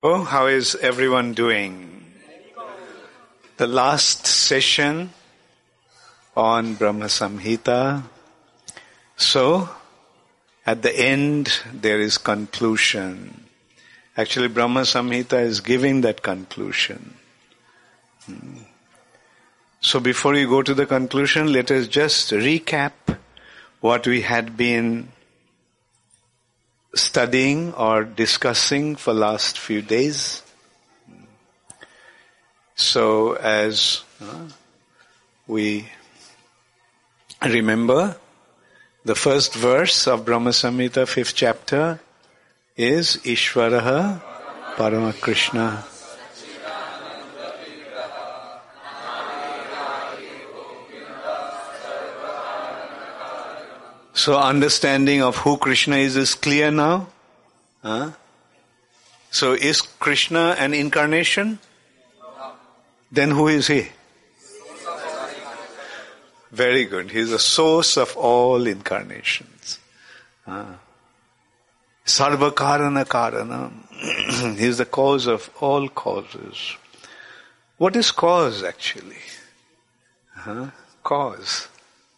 Oh, how is everyone doing? The last session on Brahma Samhita. So, at the end, there is conclusion. Actually, Brahma Samhita is giving that conclusion. So before we go to the conclusion, let us just recap what we had been studying or discussing for last few days. So as we remember, the first verse of Brahma Samhita, 5th chapter, is Ishvaraha Parama Krishna. So understanding of who Krishna is clear now. So is Krishna an incarnation? Then who is he? Very good. He is the source of all incarnations. Sarva Karana Karanam. He is the cause of all causes. What is cause actually? Cause.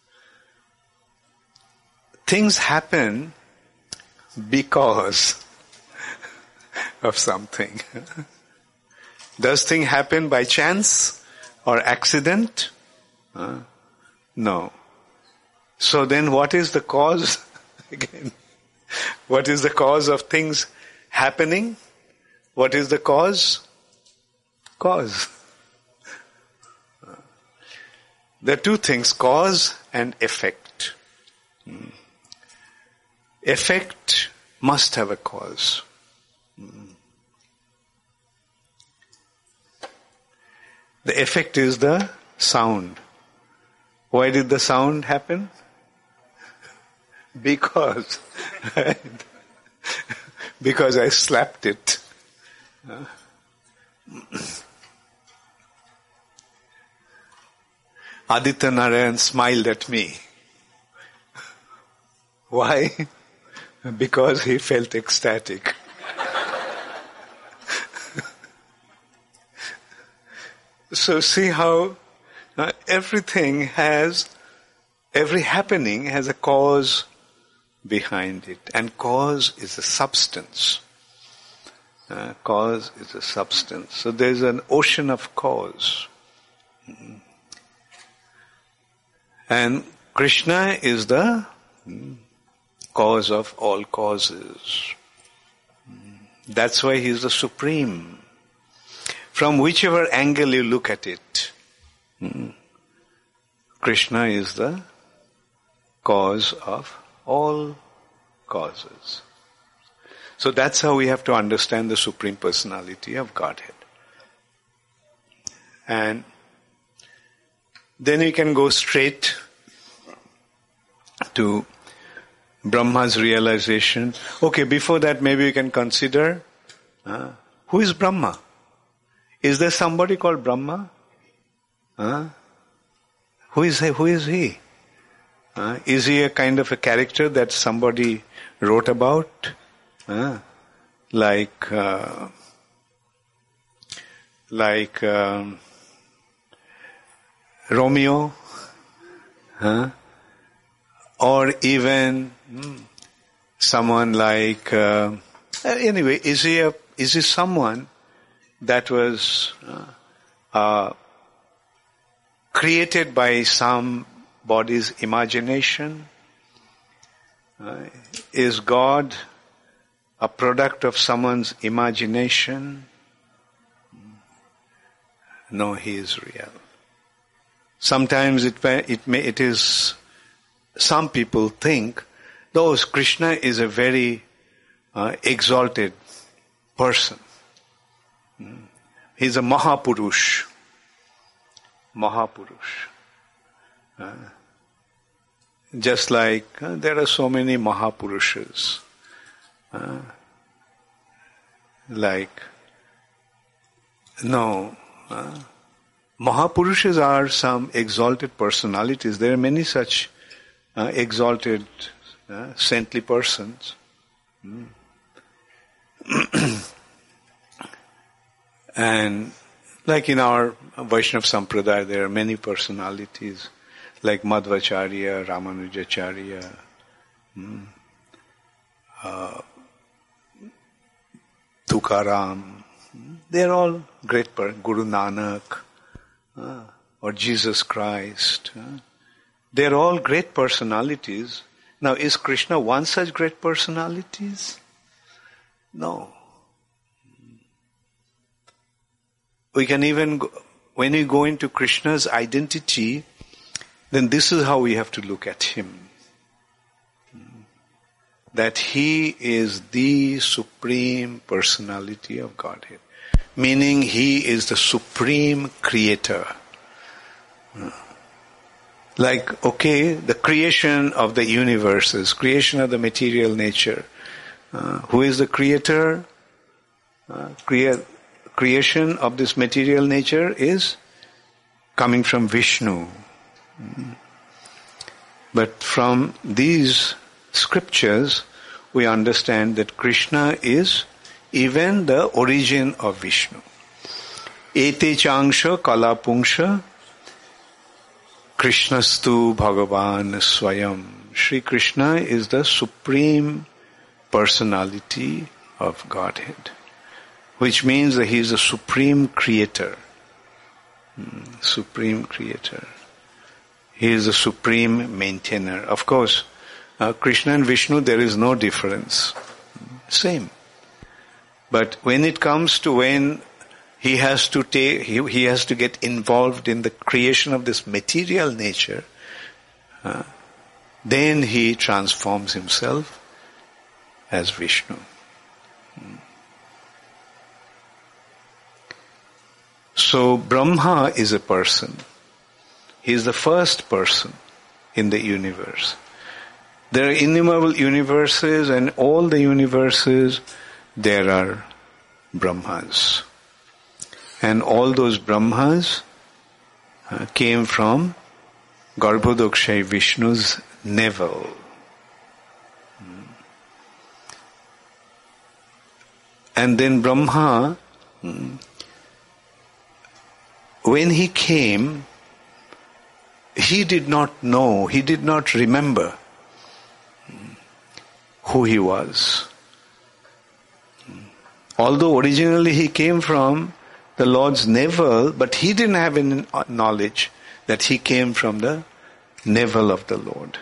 Things happen because of something. Does thing happen by chance or accident? No. So then what is the cause? Again, what is the cause of things happening? What is the cause? Cause. There are two things, cause and effect. Effect must have a cause. The effect is the sound. Why did the sound happen? Because I slapped it. Aditya Narayan smiled at me. Why? Because he felt ecstatic. So see how every happening has a cause behind it. And cause is a substance. Cause is a substance. So there's an ocean of cause. And Krishna is the cause of all causes. That's why he is the supreme. From whichever angle you look at it, Krishna is the cause of all causes. So that's how we have to understand the Supreme Personality of Godhead. And then we can go straight to Brahma's realization. Okay, before that maybe we can consider who is Brahma? Is there somebody called Brahma? Who is he? Is he a kind of a character that somebody wrote about? Like Romeo? Or even someone like anyway, is he someone that was created by somebody's imagination? Is God a product of someone's imagination? No, he is real. Sometimes it is. Some people think, Krishna is a very exalted person. He's a Mahapurush. Just like there are so many Mahapurushas. Mahapurushas are some exalted personalities. There are many such exalted, saintly persons. And like in our Vaishnava Sampradaya, there are many personalities, like Madhvacharya, Ramanujacharya, Tukaram. They are all great Guru Nanak, or Jesus Christ. They are all great personalities. Now, is Krishna one such great personalities? No. We can even, when we go into Krishna's identity, then this is how we have to look at him. That he is the supreme personality of Godhead. Meaning he is the supreme creator. Like, okay, the creation of the universes, creation of the material nature. Who is the creator? Creation of this material nature is coming from Vishnu. But from these scriptures, we understand that Krishna is even the origin of Vishnu. Ete changsha kalapungsha Krishnastu Bhagavan Swayam. Sri Krishna is the supreme personality of Godhead, which means that he is the supreme creator. Supreme creator. He is the supreme maintainer. Of course, Krishna and Vishnu, there is no difference. Same. But when it comes to when he has to get involved in the creation of this material nature, then he transforms himself as Vishnu. So Brahma is a person. He is the first person in the universe. There are innumerable universes, and all the universes, there are Brahmas. And all those Brahmas came from Garbhodakshay Vishnu's navel. And then Brahma, when he came, he did not know, he did not remember who he was. Although originally he came from the Lord's navel, but he didn't have any knowledge that he came from the navel of the Lord.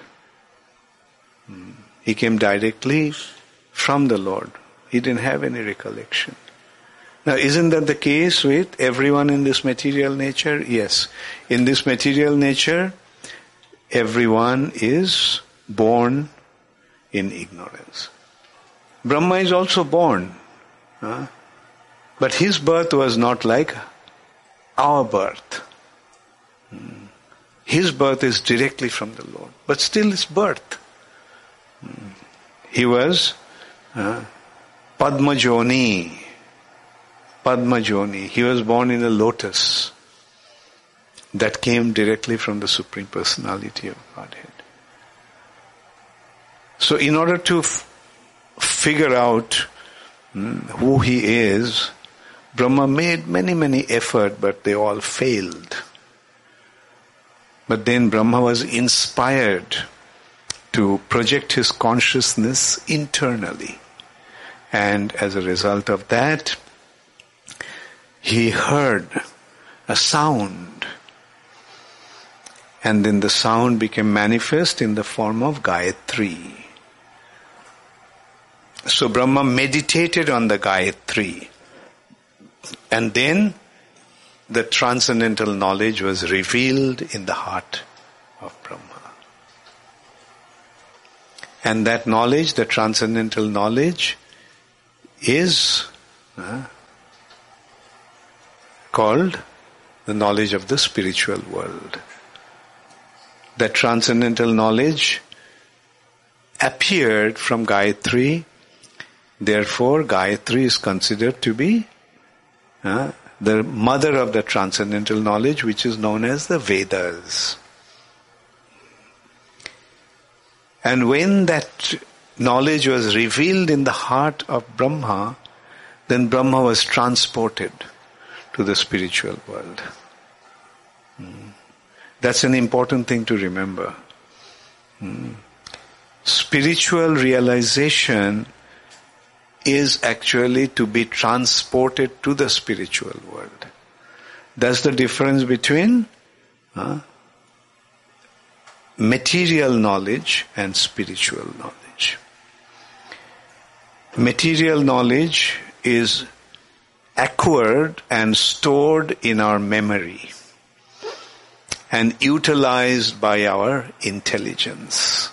He came directly from the Lord. He didn't have any recollection. Now, isn't that the case with everyone in this material nature? Yes. In this material nature, everyone is born in ignorance. Brahma is also born. But his birth was not like our birth. His birth is directly from the Lord. But still his birth. He was Padmajoni. Padmajoni. He was born in a lotus that came directly from the Supreme Personality of Godhead. So in order to figure out who he is, Brahma made many efforts, but they all failed. But then Brahma was inspired to project his consciousness internally. And as a result of that, he heard a sound. And then the sound became manifest in the form of Gayatri. So Brahma meditated on the Gayatri. And then the transcendental knowledge was revealed in the heart of Brahma. And that knowledge, the transcendental knowledge, is called the knowledge of the spiritual world. That transcendental knowledge appeared from Gayatri. Therefore, Gayatri is considered to be the mother of the transcendental knowledge, which is known as the Vedas. And when that knowledge was revealed in the heart of Brahma, then Brahma was transported to the spiritual world. That's an important thing to remember. Spiritual realization is actually to be transported to the spiritual world. That's the difference between material knowledge and spiritual knowledge. Material knowledge is acquired and stored in our memory and utilized by our intelligence.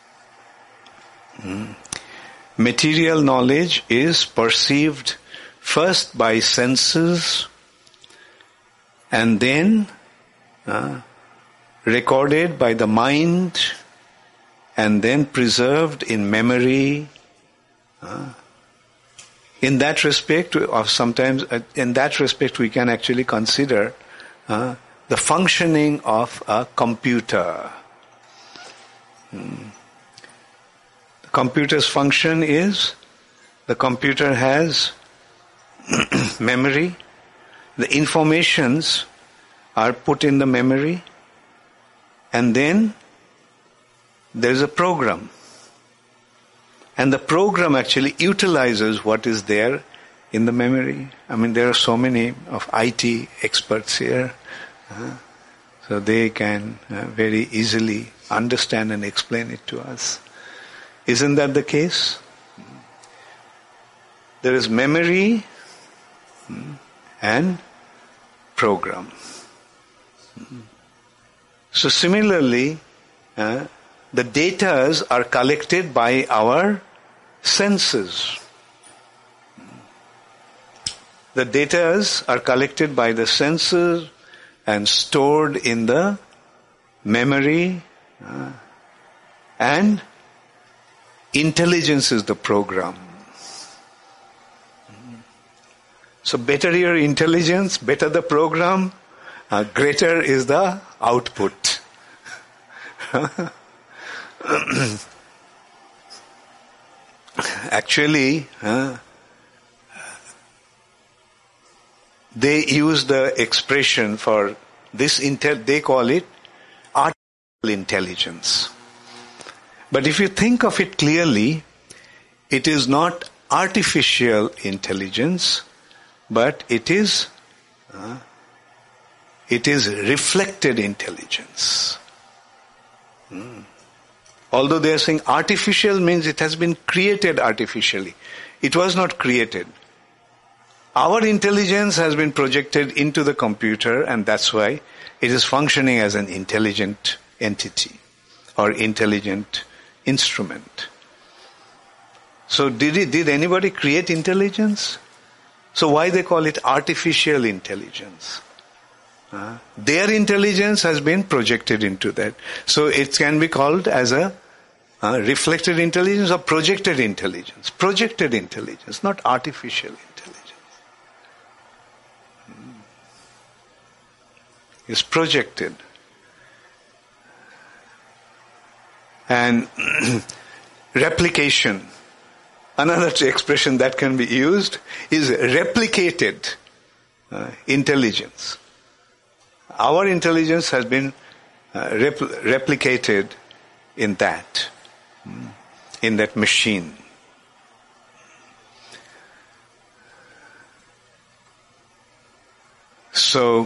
Material knowledge is perceived first by senses and then recorded by the mind and then preserved in memory. In that respect, we can actually consider the functioning of a computer. The computer's function is, the computer has memory, the informations are put in the memory, and then there's a program. And the program actually utilizes what is there in the memory. I mean, there are so many of IT experts here, so they can very easily understand and explain it to us. Isn't that the case? There is memory and program. So similarly, the datas are collected by our senses. The datas are collected by the senses and stored in the memory, and intelligence is the program. So better your intelligence, better the program, greater is the output. Actually, they use the expression for this, they call it artificial intelligence. But if you think of it clearly, it is not artificial intelligence, but it is reflected intelligence. Although they are saying artificial means it has been created artificially. It was not created. Our intelligence has been projected into the computer, and that's why it is functioning as an intelligent entity or intelligent instrument. So did anybody create intelligence? So why they call it artificial intelligence? Their intelligence has been projected into that. So it can be called as a reflected intelligence or projected intelligence. Projected intelligence, not artificial intelligence. It's projected. And replication, another expression that can be used is replicated intelligence. Our intelligence has been replicated in that machine. So,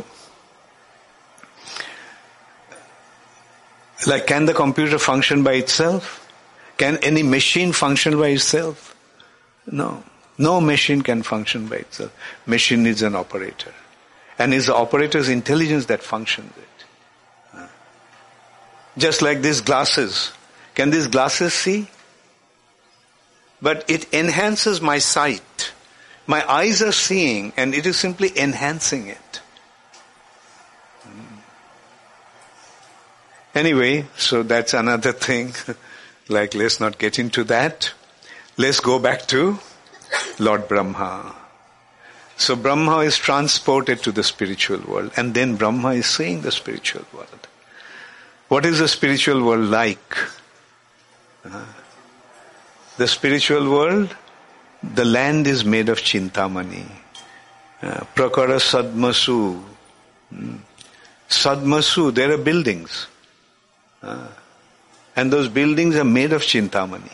like, can the computer function by itself? Can any machine function by itself? No. No machine can function by itself. Machine needs an operator. And it's the operator's intelligence that functions it. Just like these glasses. Can these glasses see? But it enhances my sight. My eyes are seeing, and it is simply enhancing it. Anyway, so that's another thing. Like, let's not get into that. Let's go back to Lord Brahma. So Brahma is transported to the spiritual world, and then Brahma is seeing the spiritual world. What is the spiritual world like? The spiritual world, the land is made of Chintamani. Prakara Sadmasu. Sadmasu, there are buildings. And those buildings are made of Chintamani.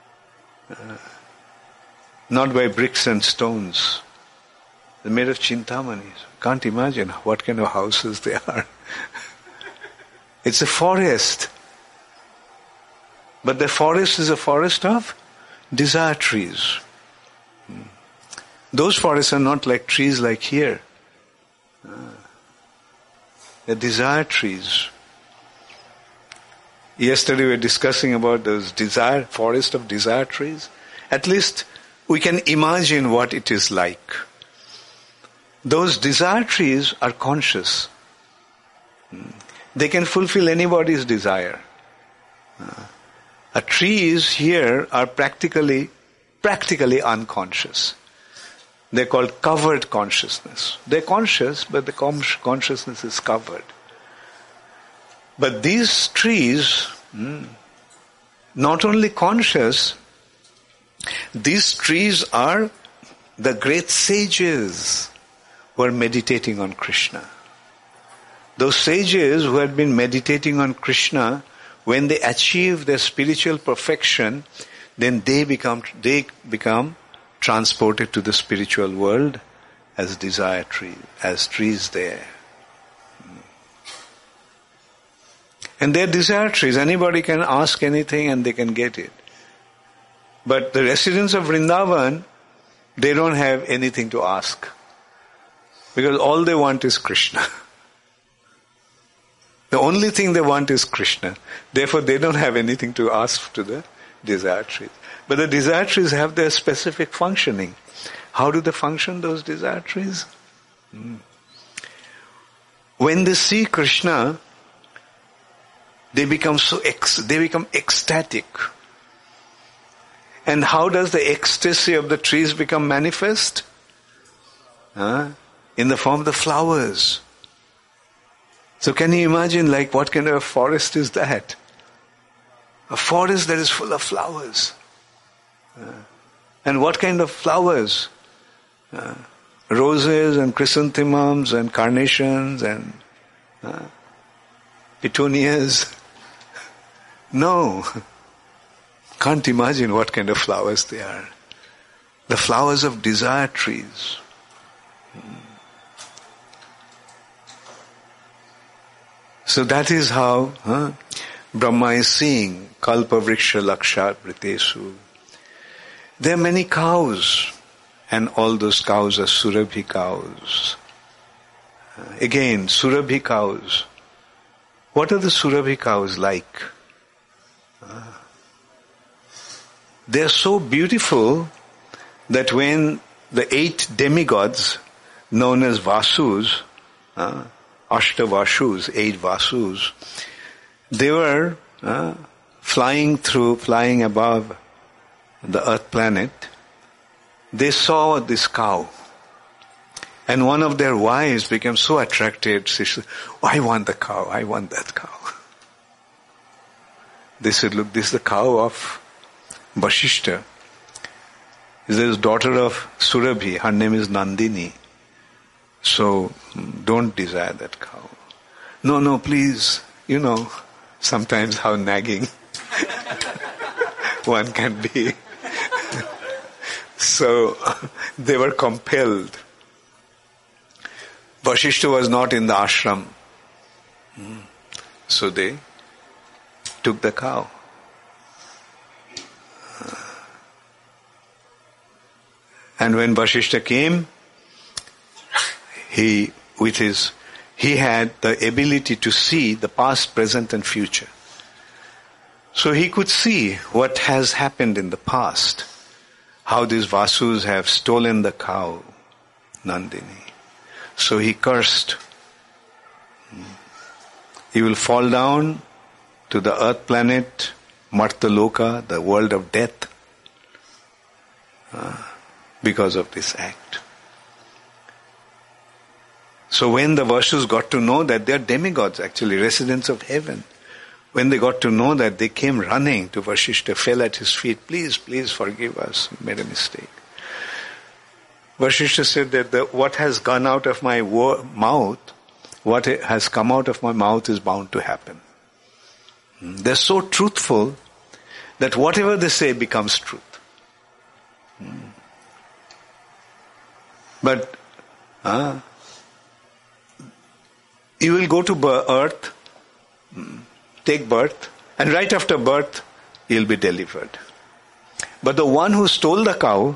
Not by bricks and stones. They're made of Chintamani. Can't imagine what kind of houses they are. It's a forest. But the forest is a forest of desire trees. Those forests are not like trees like here. They're desire trees. Yesterday we were discussing about those forest of desire trees. At least we can imagine what it is like. Those desire trees are conscious. They can fulfill anybody's desire. Trees here are practically unconscious. They're called covered consciousness. They're conscious, but the consciousness is covered. But these trees, not only conscious, these trees are the great sages who are meditating on Krishna. Those sages who had been meditating on Krishna, when they achieve their spiritual perfection, then they become transported to the spiritual world as desire trees, as trees there. And they're desire trees. Anybody can ask anything and they can get it. But the residents of Vrindavan, they don't have anything to ask. Because all they want is Krishna. The only thing they want is Krishna. Therefore, they don't have anything to ask to the desire trees. But the desire trees have their specific functioning. How do they function, those desire trees? When they see Krishna, they become ecstatic. And how does the ecstasy of the trees become manifest? In the form of the flowers. So can you imagine what kind of a forest is that? A forest that is full of flowers. And what kind of flowers? Roses and chrysanthemums and carnations and petunias. No. Can't imagine what kind of flowers they are. The flowers of desire trees. So that is how Brahma is seeing Kalpa Vriksha Lakshat Vritesu. There are many cows, and all those cows are Surabhi cows. Again, Surabhi cows. What are the Surabhi cows like? They are so beautiful that when the 8 demigods, known as Vasus, Ashta Vasus, 8 Vasus, they were flying above the earth planet. They saw this cow. And one of their wives became so attracted. She said, I want the cow, I want that cow. They said, look, this is the cow of Vasishta. This is the daughter of Surabhi. Her name is Nandini. So, don't desire that cow. No, please. You know, sometimes how nagging one can be. So, they were compelled. Vasishta was not in the ashram. So they took the cow. And when Vasishta came, he had the ability to see the past, present and future. So he could see what has happened in the past. How these Vasus have stolen the cow, Nandini. So he cursed. He will fall down to the earth planet, Martaloka, the world of death, because of this act. So when the Vasus got to know that they are demigods, actually residents of heaven, when they got to know that, they came running to Vasishta, fell at his feet, please forgive us, we made a mistake. Vasishtha said that what has gone out of my mouth, what has come out of my mouth is bound to happen. They're so truthful that whatever they say becomes truth. But you will go to earth, take birth, and right after birth, you'll be delivered. But the one who stole the cow,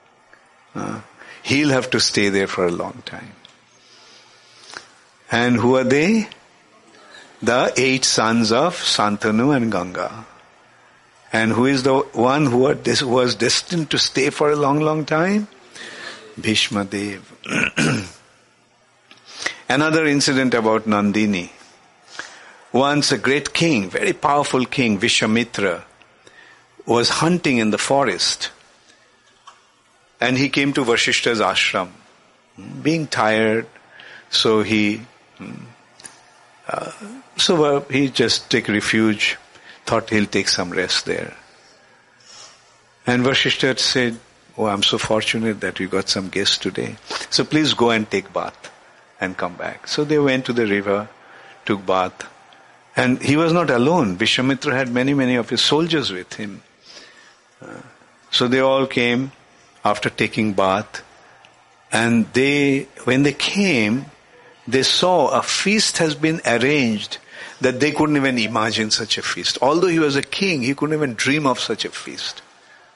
he'll have to stay there for a long time. And who are they? The 8 sons of Santanu and Ganga. And who is the one who was destined to stay for a long, long time? Bhishma Dev. Another incident about Nandini. Once a great king, very powerful king, Vishwamitra, was hunting in the forest. And he came to Vasishtha's ashram, being tired. So he just took refuge, thought he'll take some rest there. And Vasishtha said, "Oh, I'm so fortunate that we got some guests today. So please go and take bath and come back." So they went to the river, took bath. And he was not alone. Vishwamitra had many, many of his soldiers with him. So they all came after taking bath. And when they came, they saw a feast has been arranged that they couldn't even imagine such a feast. Although he was a king, he couldn't even dream of such a feast.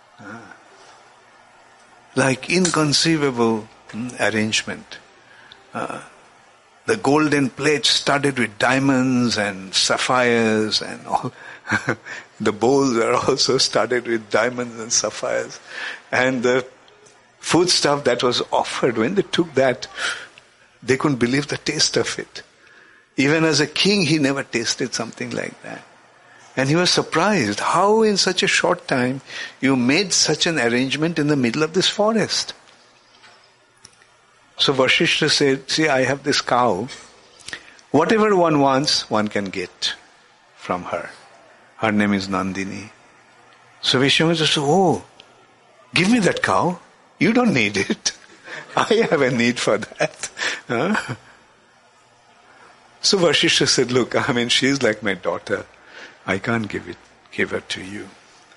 Like inconceivable arrangement. The golden plates studded with diamonds and sapphires and all. The bowls are also studded with diamonds and sapphires. And the food stuff that was offered, when they took that, they couldn't believe the taste of it. Even as a king, he never tasted something like that. And he was surprised how in such a short time you made such an arrangement in the middle of this forest. So Vasishtha said, "See, I have this cow. Whatever one wants, one can get from her. Her name is Nandini." So Vishwamitra said, "Oh, give me that cow. You don't need it. I have a need for that." So Vasishtha said, "Look, she's like my daughter. I can't give her to you."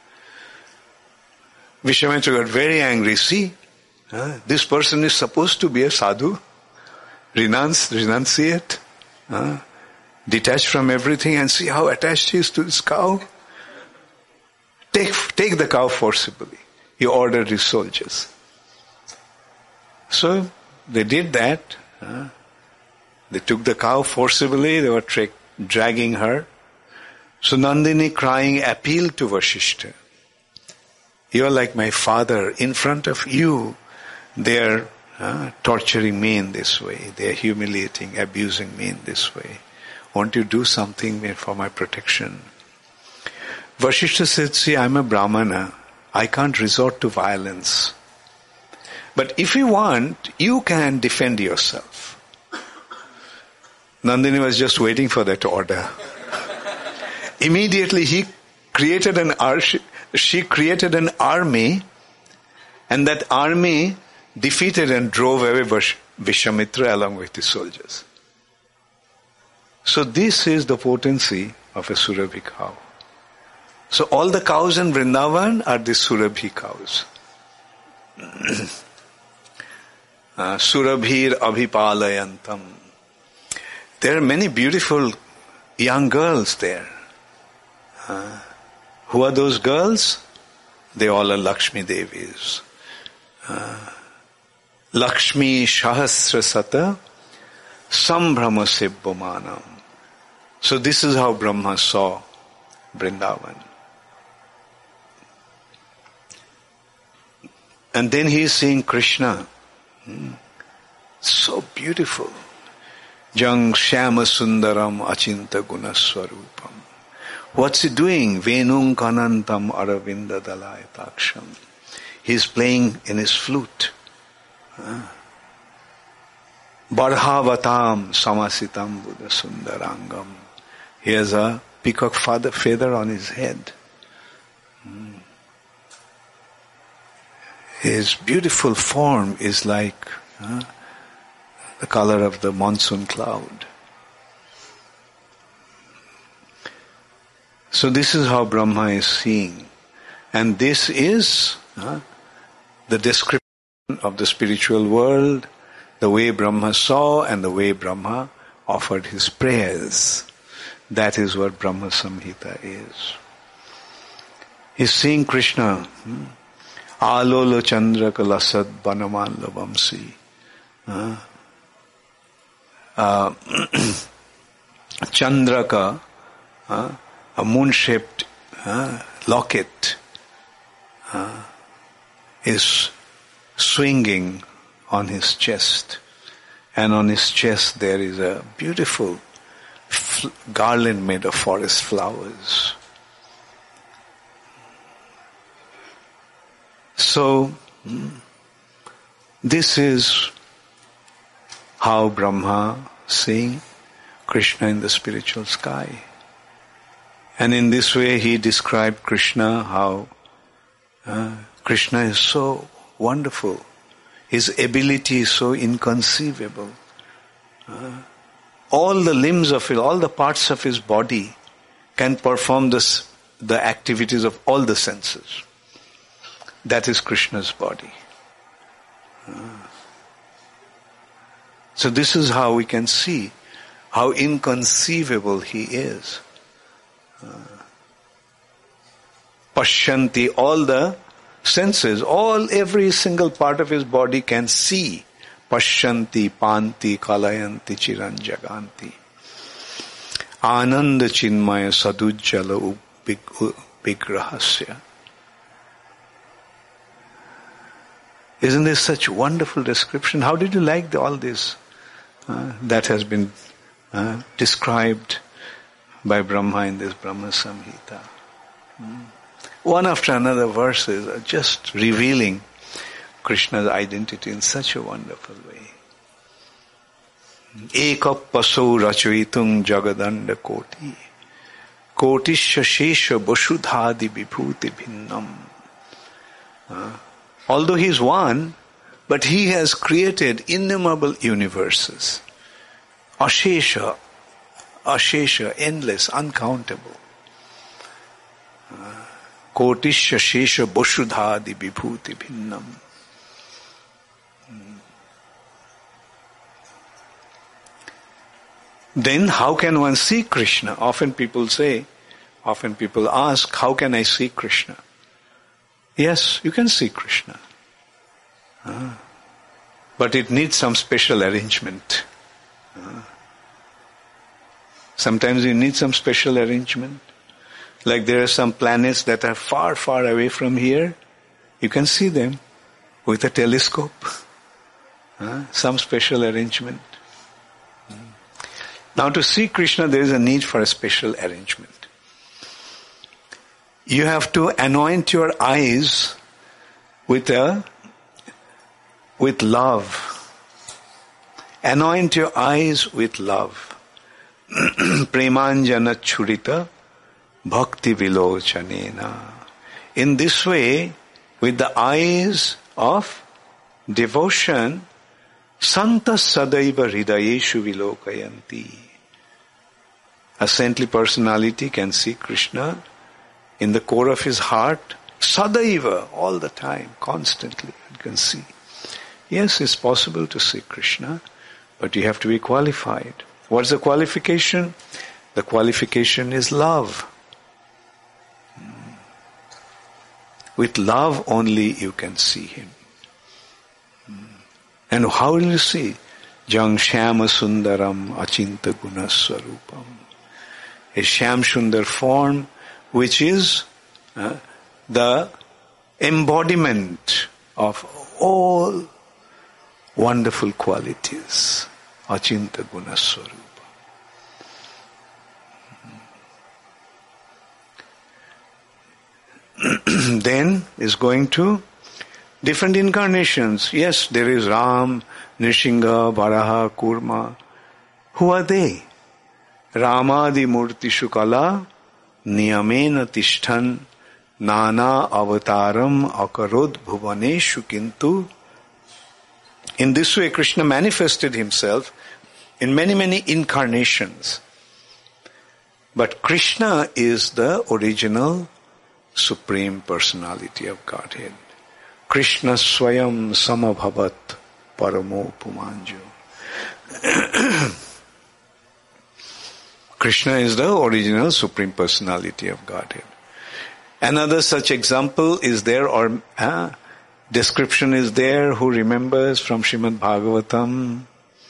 Vishwamitra got very angry. See, this person is supposed to be a sadhu, renunciate, detached from everything, and see how attached he is to this cow. Take the cow forcibly. He ordered his soldiers. So they did that. They took the cow forcibly. They were dragging her. So Nandini, crying, appealed to Vasishtha. "You are like my father. In front of you, they are torturing me in this way. They are humiliating, abusing me in this way. Won't you do something for my protection?" Vasishtha said, "See, I'm a Brahmana. I can't resort to violence. But if you want, you can defend yourself." Nandini was just waiting for that order. Immediately she created an army, and that army defeated and drove away Vishwamitra along with his soldiers. So this is the potency of a Surabhi cow. So all the cows in Vrindavan are the Surabhi cows. Surabhir abhipalayantam. There are many beautiful young girls there. Who are those girls? They all are Lakshmi Devis. Lakshmi Sahasrasata Sambhrama Sibbhamanam. So this is how Brahma saw Vrindavan. And then he is seeing Krishna. So beautiful. Jang Shyama Sundaram Achinta Gunaswarupam. What's he doing? Venung Kanantam Aravinda Dalayaksham. He's playing in his flute. Barhavatam Samasitam Buddha Sundarangam. He has a peacock feather on his head. His beautiful form is like the color of the monsoon cloud. So this is how Brahma is seeing. And this is the description of the spiritual world, the way Brahma saw and the way Brahma offered his prayers. That is what Brahma Samhita is. He's seeing Krishna. Alolo Chandra Kalasad Banaman Lavamsi. Chandraka, a moon-shaped locket, is swinging on his chest. And on his chest there is a beautiful garland made of forest flowers. So, this is how Brahma seeing Krishna in the spiritual sky. And in this way he described Krishna, how Krishna is so wonderful. His ability is so inconceivable. All the limbs of it, all the parts of his body can perform the activities of all the senses. That is Krishna's body. So this is how we can see how inconceivable he is. Pashyanti, all the senses, every single part of his body can see. Pashyanti, panti, kalayanti, chiranjaganti. Ananda chinmaya sadujjala upigrahasya. Isn't this such wonderful description? How did you like all this? That has been described by Brahma in this Brahma Samhita. One after another verses are just revealing Krishna's identity in such a wonderful way. Ekappaso rachoitung jagadanda koti kotisha shesha bashudhadi vibhuti bhinnam. Although he is one, but he has created innumerable universes. Ashesha, endless, uncountable. Kotisha shesha bashudhadi vibhuti bhinnam. Then how can one see Krishna? Often people ask, how can I see Krishna? Yes, you can see Krishna. But it needs some special arrangement. Sometimes you need some special arrangement. Like there are some planets that are far, far away from here. You can see them with a telescope. Some special arrangement. Now to see Krishna, there is a need for a special arrangement. You have to anoint your eyes with love. Anoint your eyes with love. Premanjana churita bhakti vilochanena. In this way, with the eyes of devotion, santa sadaiva hridayeshu vilokayanti. A saintly personality can see Krishna in the core of his heart, sadaiva, all the time, constantly, you can see. Yes, it's possible to see Krishna, but you have to be qualified. What's the qualification? The qualification is love. With love only you can see him. And how will you see? Jang Shyama Sundaram Achinta Guna Swarupam. A Shyam Sundar form which is the embodiment of all wonderful qualities. Achinta Guna Swarupa. Then is going to different incarnations. Yes, there is Ram, Nrsimha, Varaha, Kurma. Who are they? Ramadi Murti Shukala Niyamena Tishthan Nana avataram akarod bhuvaneshu kintu. In this way, Krishna manifested himself in many, many incarnations. But Krishna is the original Supreme Personality of Godhead. Krishna Swayam Samabhavat Paramo Pumanjo. Krishna is the original Supreme Personality of Godhead. Another such example is there, or description is there, who remembers from Srimad Bhagavatam?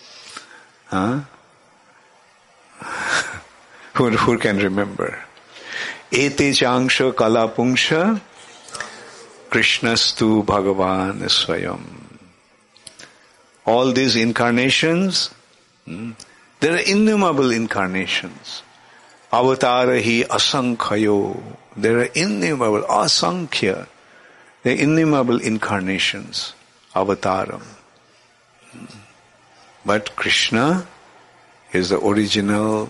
Who can remember? Ete changsha kalapungsha Krishnastu Bhagavan Swayam. All these incarnations, there are innumerable incarnations. Avatarahi asankhayo. There are innumerable, asankhya. There are innumerable incarnations. Avataram. But Krishna is the original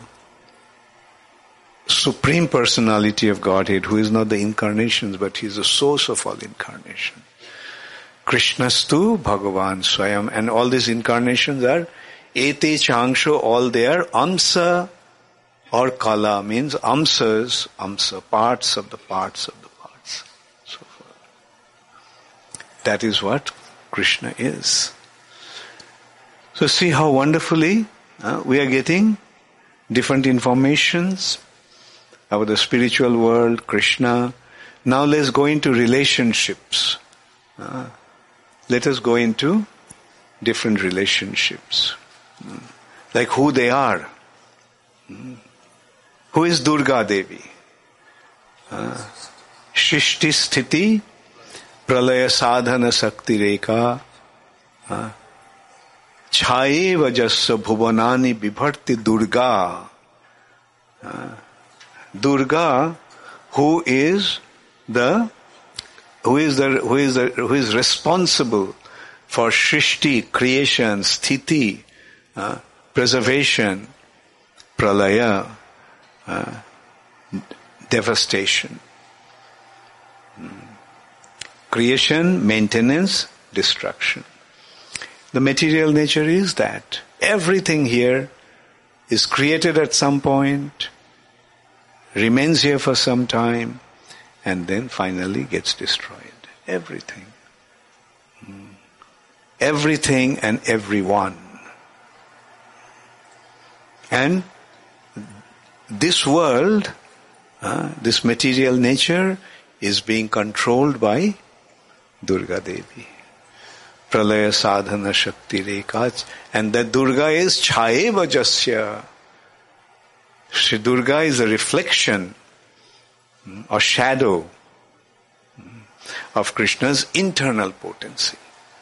Supreme Personality of Godhead, who is not the incarnations, but he is the source of all incarnation. Krishnastu Bhagavan Swayam. And all these incarnations are ete changsho, all they are amsa or kala, means amsas, amsa, parts of the parts of the parts. So forth. That is what Krishna is. So see how wonderfully we are getting different informations about the spiritual world, Krishna. Now let's go into relationships. Let us go into different relationships. Like who they are. Who is Durga Devi? Shrishti Sthiti Pralaya Sadhana Sakti Rekha Chhaye Vajassa Bhuvanani Bibharti Durga. Durga, who is responsible for Shrishti, creation, Sthiti, preservation, Pralaya, devastation. Creation, maintenance, destruction. The material nature is that everything here is created at some point, remains here for some time, and then finally gets destroyed. Everything. Everything and everyone. And this world, this material nature, is being controlled by Durga Devi. Pralaya Sadhana Shakti Rekha. And that Durga is Chhaye Vajasya. Shri Durga is a reflection or shadow of Krishna's internal potency.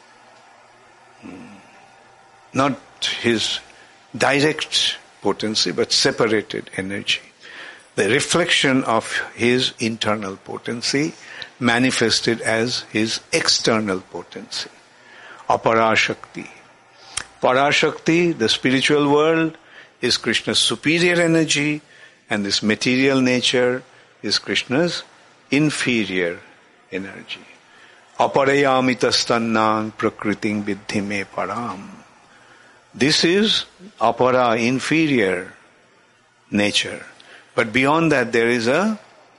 Not his direct potency, but separated energy. The reflection of his internal potency manifested as his external potency. Aparashakti. Parashakti, the spiritual world, is Krishna's superior energy, and this material nature is Krishna's inferior energy. Aparayamitasthannang prakriting viddhi me param. This is apara, inferior nature. But beyond that there is a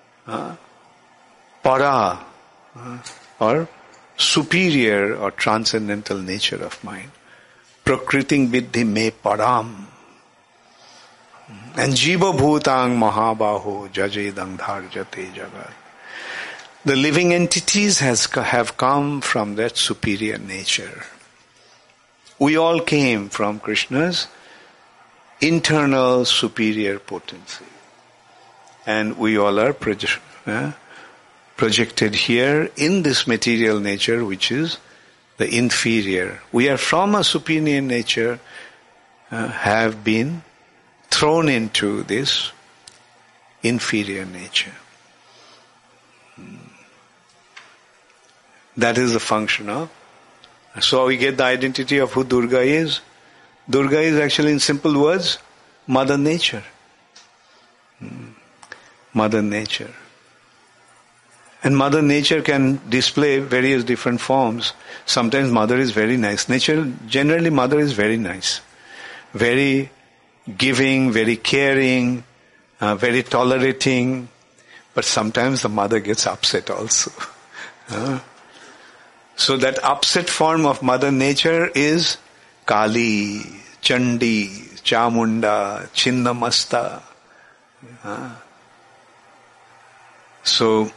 para, or superior or transcendental nature of mind. Prakriting viddhi me param. And jiva bhutang mahabaho jajedang dharjate jagat. The living entities have come from that superior nature. We all came from Krishna's internal superior potency. And we all are projected here in this material nature, which is the inferior. We are from a superior nature, have been thrown into this inferior nature. That is the function of. So we get the identity of who Durga is. Durga is actually, in simple words, Mother Nature. Mother Nature. And Mother Nature can display various different forms. Sometimes Mother is very nice. Generally Mother is very nice. Very giving, very caring, very tolerating. But sometimes the Mother gets upset also. So that upset form of Mother Nature is Kali, Chandi, Chamunda, Chinnamasta. So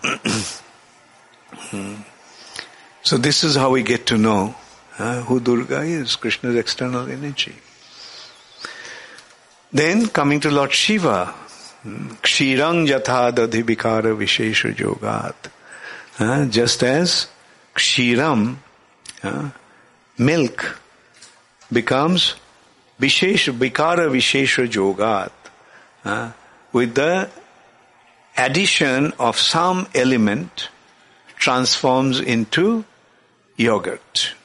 this is how we get to know who Durga is, Krishna's external energy. Then coming to Lord Shiva, Kshirang Jatha Dadhi Vikara Vishesha Jogat. Just as Kshiram, milk, becomes Vikara Vishesha Jogat, with the addition of some element transforms into yogurt.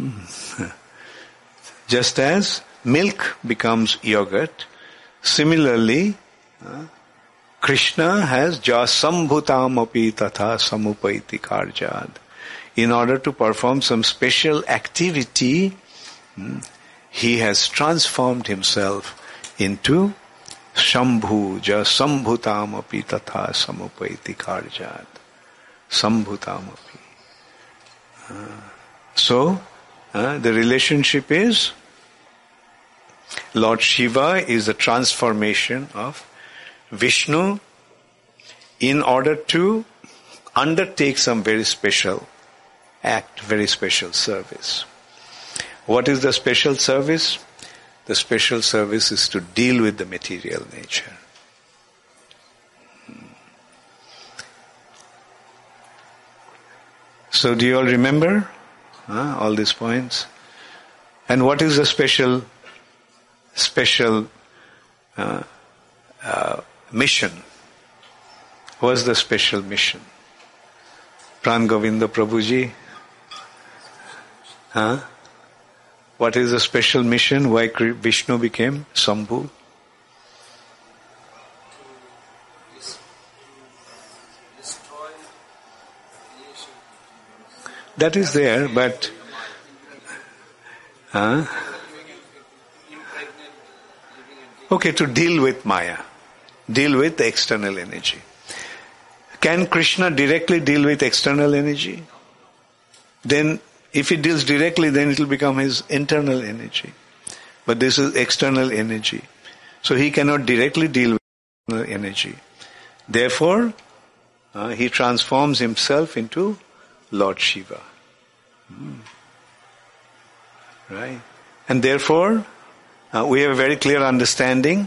Just as milk becomes yogurt, similarly, Krishna has jasambhutam api tatha samupaiti karjad. In order to perform some special activity, he has transformed himself into Shambhu, jasambhutam api tatha samupaiti karjad. Sambhutam api. So, the relationship is Lord Shiva is the transformation of Vishnu in order to undertake some very special act, very special service. What is the special service? The special service is to deal with the material nature. So do you all remember all these points? And what is the special mission? What's the special mission? Pran Govinda Prabhuji? What is the special mission? Why Vishnu became Sambhu? That is there, but okay, to deal with Maya, deal with the external energy. Can Krishna directly deal with external energy? Then, if he deals directly, then it will become his internal energy. But this is external energy. So he cannot directly deal with external energy. Therefore, he transforms himself into Lord Shiva. Right? And therefore, we have a very clear understanding.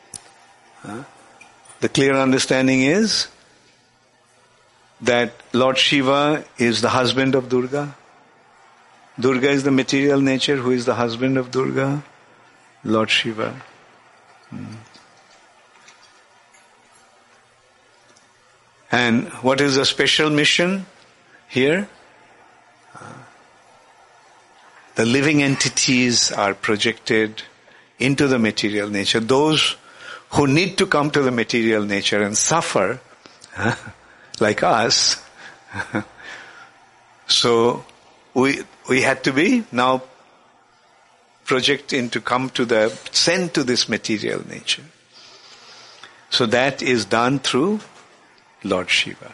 The clear understanding is that Lord Shiva is the husband of Durga. Durga is the material nature. Who is the husband of Durga? Lord Shiva. And what is the special mission here? The living entities are projected into the material nature. Those who need to come to the material nature and suffer, like us, so we had to be now projected to come to sent to this material nature. So that is done through Lord Shiva.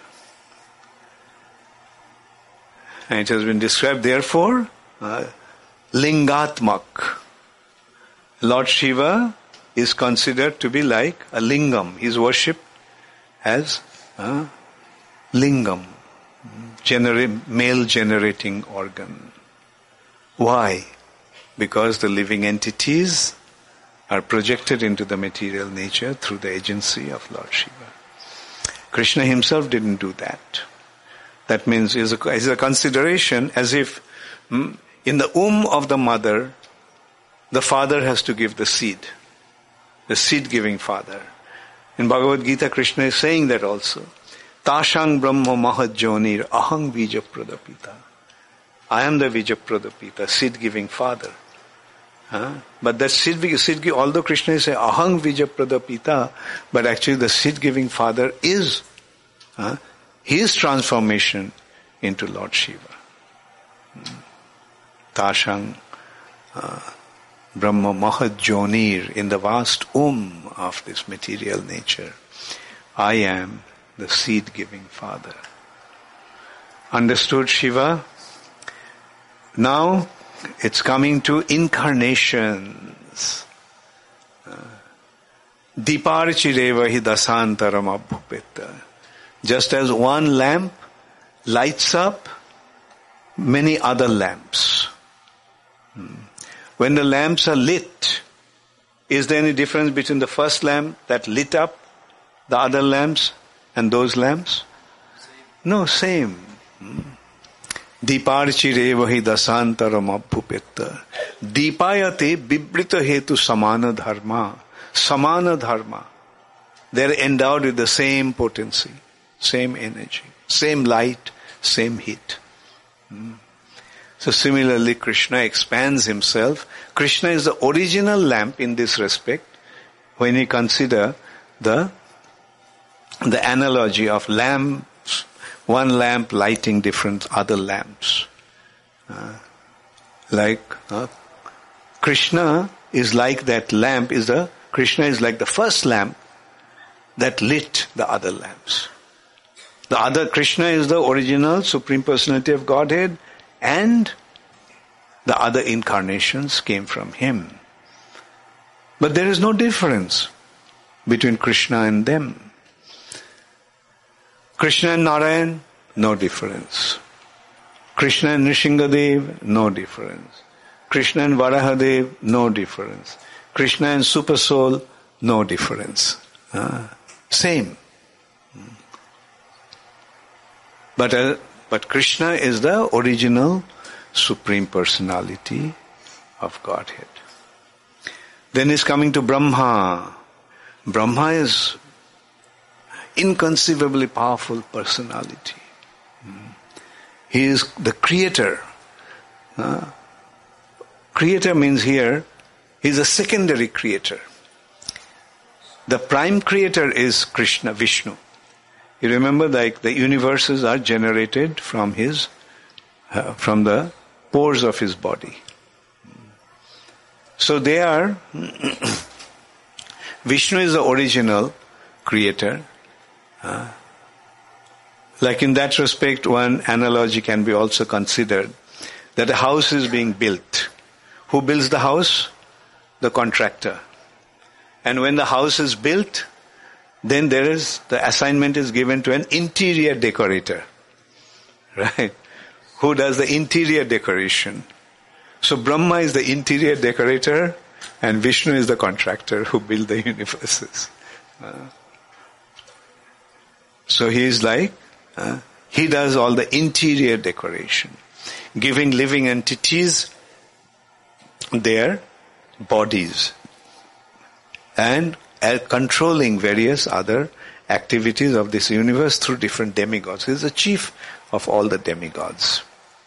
And it has been described, therefore, Lingatmak. Lord Shiva is considered to be like a lingam. He is worshipped as a lingam, male generating organ. Why? Because the living entities are projected into the material nature through the agency of Lord Shiva. Krishna himself didn't do that. That means is a consideration as if in the womb of the mother, the father has to give the seed-giving father. In Bhagavad Gita, Krishna is saying that also. Tashang Brahma Mahajjonir Ahang Vijapradapita. I am the Vijapradapita, seed-giving father. But that seed, although Krishna is saying Ahang Vijapradapita, but actually the seed-giving father is his transformation into Lord Shiva. Tashang Brahma Mahad Jonir, in the vast of this material nature, I am the seed-giving Father. Understood, Shiva? Now it's coming to incarnations. Diparchireva hi dasantaram abhupeta. Just as one lamp lights up many other lamps. When the lamps are lit, is there any difference between the first lamp that lit up the other lamps and those lamps? No, same. Diparchireva hi dasantaram abhupeta. Dipayate bibrita hetu samana dharma. Samana dharma. They're endowed with the same potency, same energy, same light, same heat. So similarly, Krishna expands himself. Krishna is the original lamp in this respect. When you consider the analogy of lamps, one lamp lighting different other lamps. Krishna is like that lamp Krishna is like the first lamp that lit the other lamps. The other Krishna is the original Supreme Personality of Godhead, and the other incarnations came from him. But there is no difference between Krishna and them. Krishna and Narayan, no difference. Krishna and Nrsingadev, no difference. Krishna and Varahadev, no difference. Krishna and Super Soul, no difference. Same. But Krishna is the original Supreme Personality of Godhead. Then is coming to Brahma. Brahma is inconceivably powerful personality. He is the creator. Creator means here, he is a secondary creator. The prime creator is Krishna, Vishnu. You remember, the universes are generated from from the pores of his body. So they are, Vishnu is the original creator. Like in that respect, one analogy can be also considered, that a house is being built. Who builds the house? The contractor. And when the house is built, then the assignment is given to an interior decorator. Right? Who does the interior decoration? So Brahma is the interior decorator and Vishnu is the contractor who build the universes. So he is he does all the interior decoration, giving living entities their bodies and controlling various other activities of this universe through different demigods. He is the chief of all the demigods.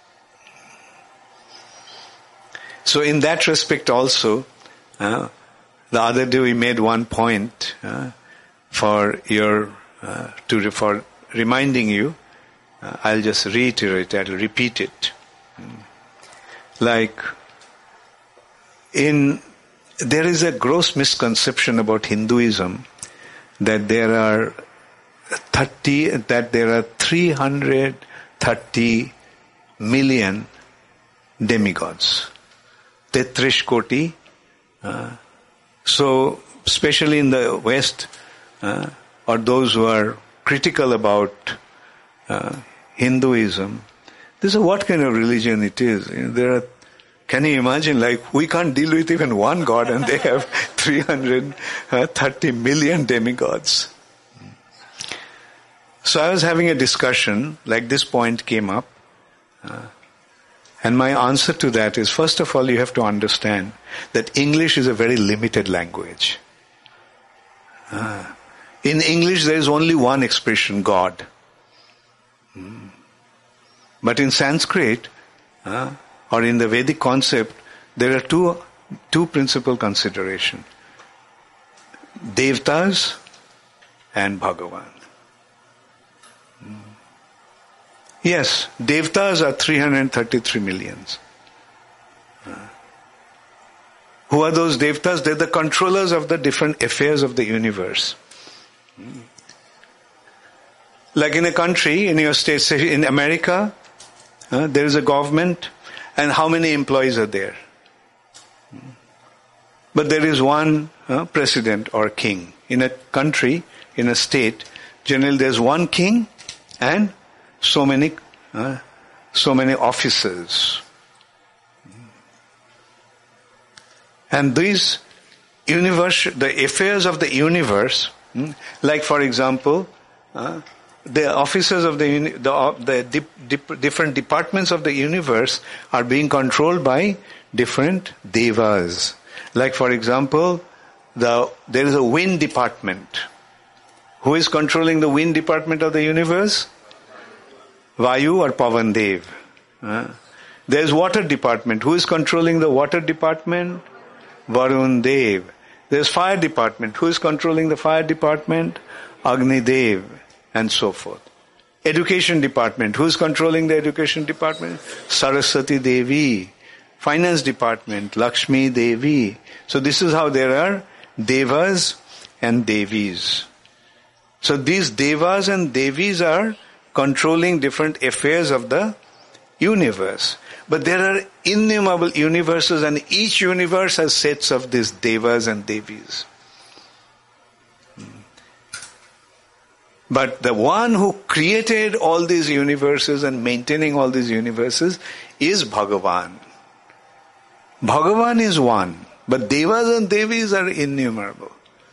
So in that respect also, the other day we made one point for reminding you. I'll just reiterate, I'll repeat it. There is a gross misconception about Hinduism that there are 330 million demigods. Tetrish Koti. So, especially in the West, or those who are critical about Hinduism, they say, what kind of religion it is? Can you imagine, we can't deal with even one god and they have 330 million demigods. So I was having a discussion, this point came up, and my answer to that is, first of all, you have to understand that English is a very limited language. In English, there is only one expression, God. But in Sanskrit, or in the Vedic concept, there are two principal considerations. Devtas and Bhagavan. Yes, Devtas are 333 millions. Who are those Devtas? They're the controllers of the different affairs of the universe. Like in a country, in your state, say in America, there is a government, and how many employees are there? But there is one president or king. In a country, in a state, generally there's one king and so many officers. And these the affairs of the universe, like for example, the officers of the different departments of the universe are being controlled by different devas. Like for example, there is a wind department. Who is controlling the wind department of the universe? Vayu or Pavan Dev. There is water department. Who is controlling the water department? Varun Dev. There is fire department. Who is controlling the fire department? Agni Dev. And so forth. Education department. Who is controlling the education department? Saraswati Devi. Finance department. Lakshmi Devi. So this is how there are devas and devis. So these devas and devis are controlling different affairs of the universe. But there are innumerable universes, and each universe has sets of these devas and devis. But the one who created all these universes and maintaining all these universes is Bhagavan. Bhagavan is one, but devas and devis are innumerable.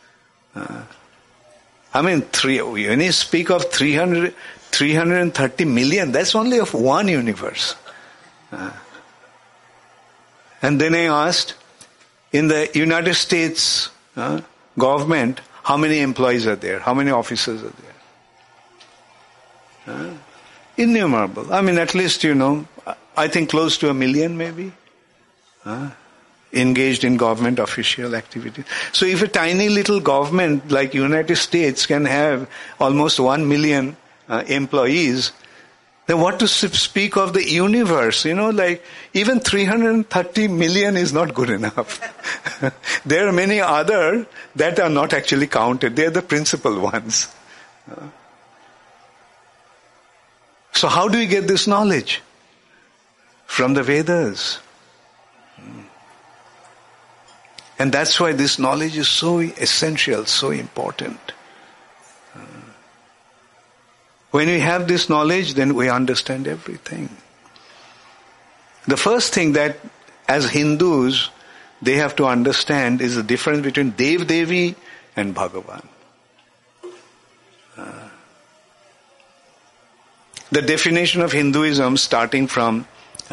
When you speak of 330 million, that's only of one universe. And then I asked, in the United States government, how many employees are there? How many officers are there? Innumerable. At least, I think close to 1 million maybe. Engaged in government official activity. So if a tiny little government like United States can have almost 1 million employees, then what to speak of the universe? Even 330 million is not good enough. There are many other that are not actually counted. They are the principal ones. So how do we get this knowledge? From the Vedas. And that's why this knowledge is so essential, so important. When we have this knowledge, then we understand everything. The first thing that, as Hindus, they have to understand is the difference between Dev Devi and Bhagavan. The definition of Hinduism, starting from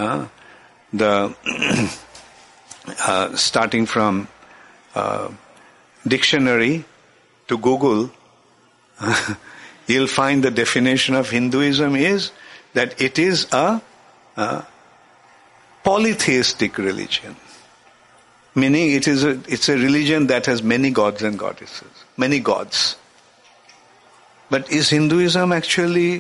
dictionary to Google, you'll find the definition of Hinduism is that it is a polytheistic religion. Meaning it's a religion that has many gods and goddesses, many gods. But is Hinduism actually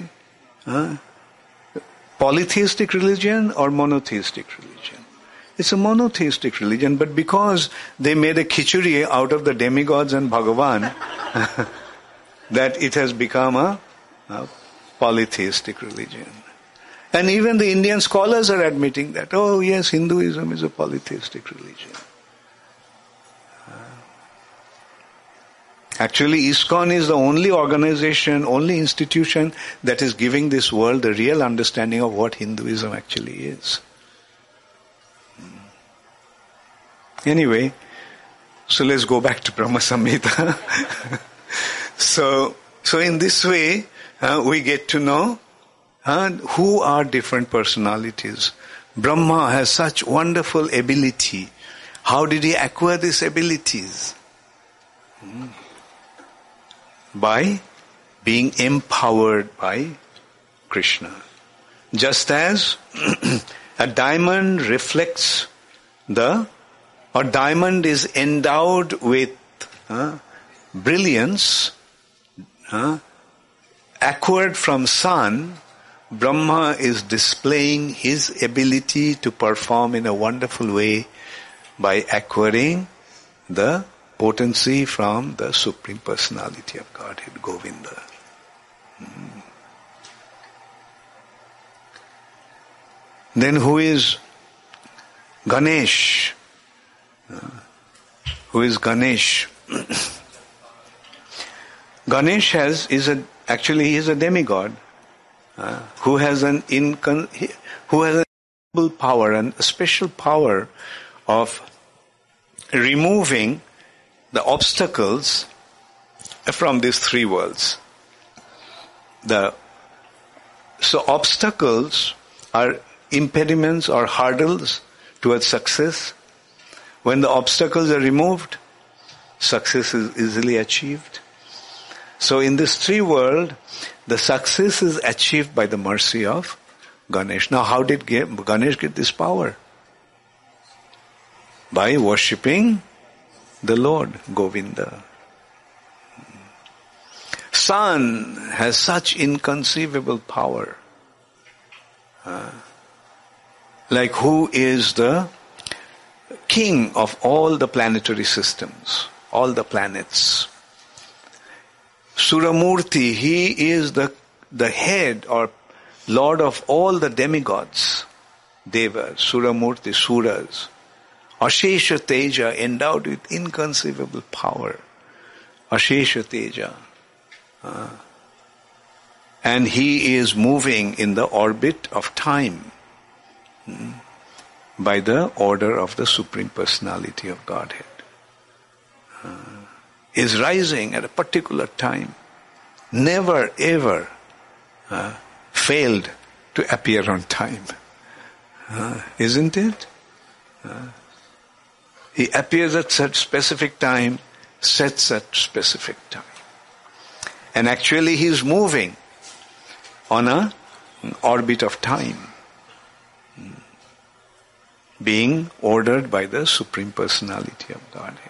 polytheistic religion or monotheistic religion? It's a monotheistic religion, but because they made a khichuri out of the demigods and Bhagavan, that it has become a polytheistic religion. And even the Indian scholars are admitting that, oh yes, Hinduism is a polytheistic religion. Actually, ISKCON is the only organization, only institution that is giving this world the real understanding of what Hinduism actually is. Anyway, so let's go back to Brahma Samhita. So in this way, we get to know who are different personalities. Brahma has such wonderful ability. How did he acquire these abilities? By being empowered by Krishna. Just as a diamond reflects or diamond is endowed with brilliance, acquired from sun, Brahma is displaying his ability to perform in a wonderful way by acquiring the potency from the Supreme Personality of Godhead, Govinda. Then who is Ganesh? Who is Ganesh? Ganesh is a demigod who has an incredible power and a special power of removing the obstacles from these three worlds. So obstacles are impediments or hurdles towards success. When the obstacles are removed, success is easily achieved. So in this three world, the success is achieved by the mercy of Ganesh. Now how did Ganesh get this power? By worshipping the Lord, Govinda. Sun has such inconceivable power. Like who is the king of all the planetary systems, all the planets. Suramurti, he is the head or lord of all the demigods, devas, Suramurti, Suras. Ashesha Teja, endowed with inconceivable power. Ashesha Teja. And he is moving in the orbit of time by the order of the Supreme Personality of Godhead. Is rising at a particular time. Never ever failed to appear on time. Isn't it? He appears at such specific time, sets at specific time. And actually he is moving on an orbit of time, being ordered by the Supreme Personality of Godhead.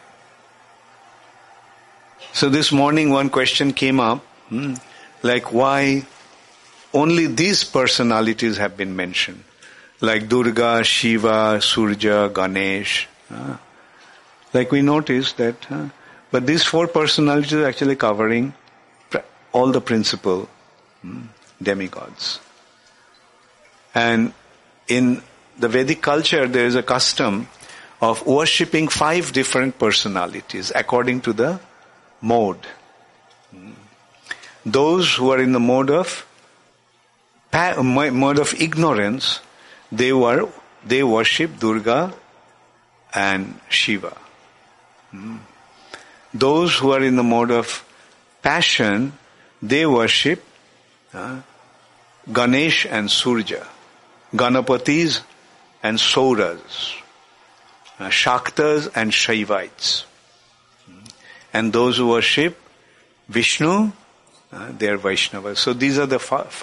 So this morning one question came up, like why only these personalities have been mentioned, like Durga, Shiva, Surya, Ganesh. Like we noticed that, but these four personalities are actually covering all the principal demigods. And in the Vedic culture, there is a custom of worshipping 5 different personalities according to the mode. Those who are in the mode of ignorance, they worship Durga and Shiva. Those who are in the mode of passion, they worship Ganesh and Surya, Ganapatis and Sauras, Shaktas and Shaivites. And those who worship Vishnu, they are Vaishnavas. So these are the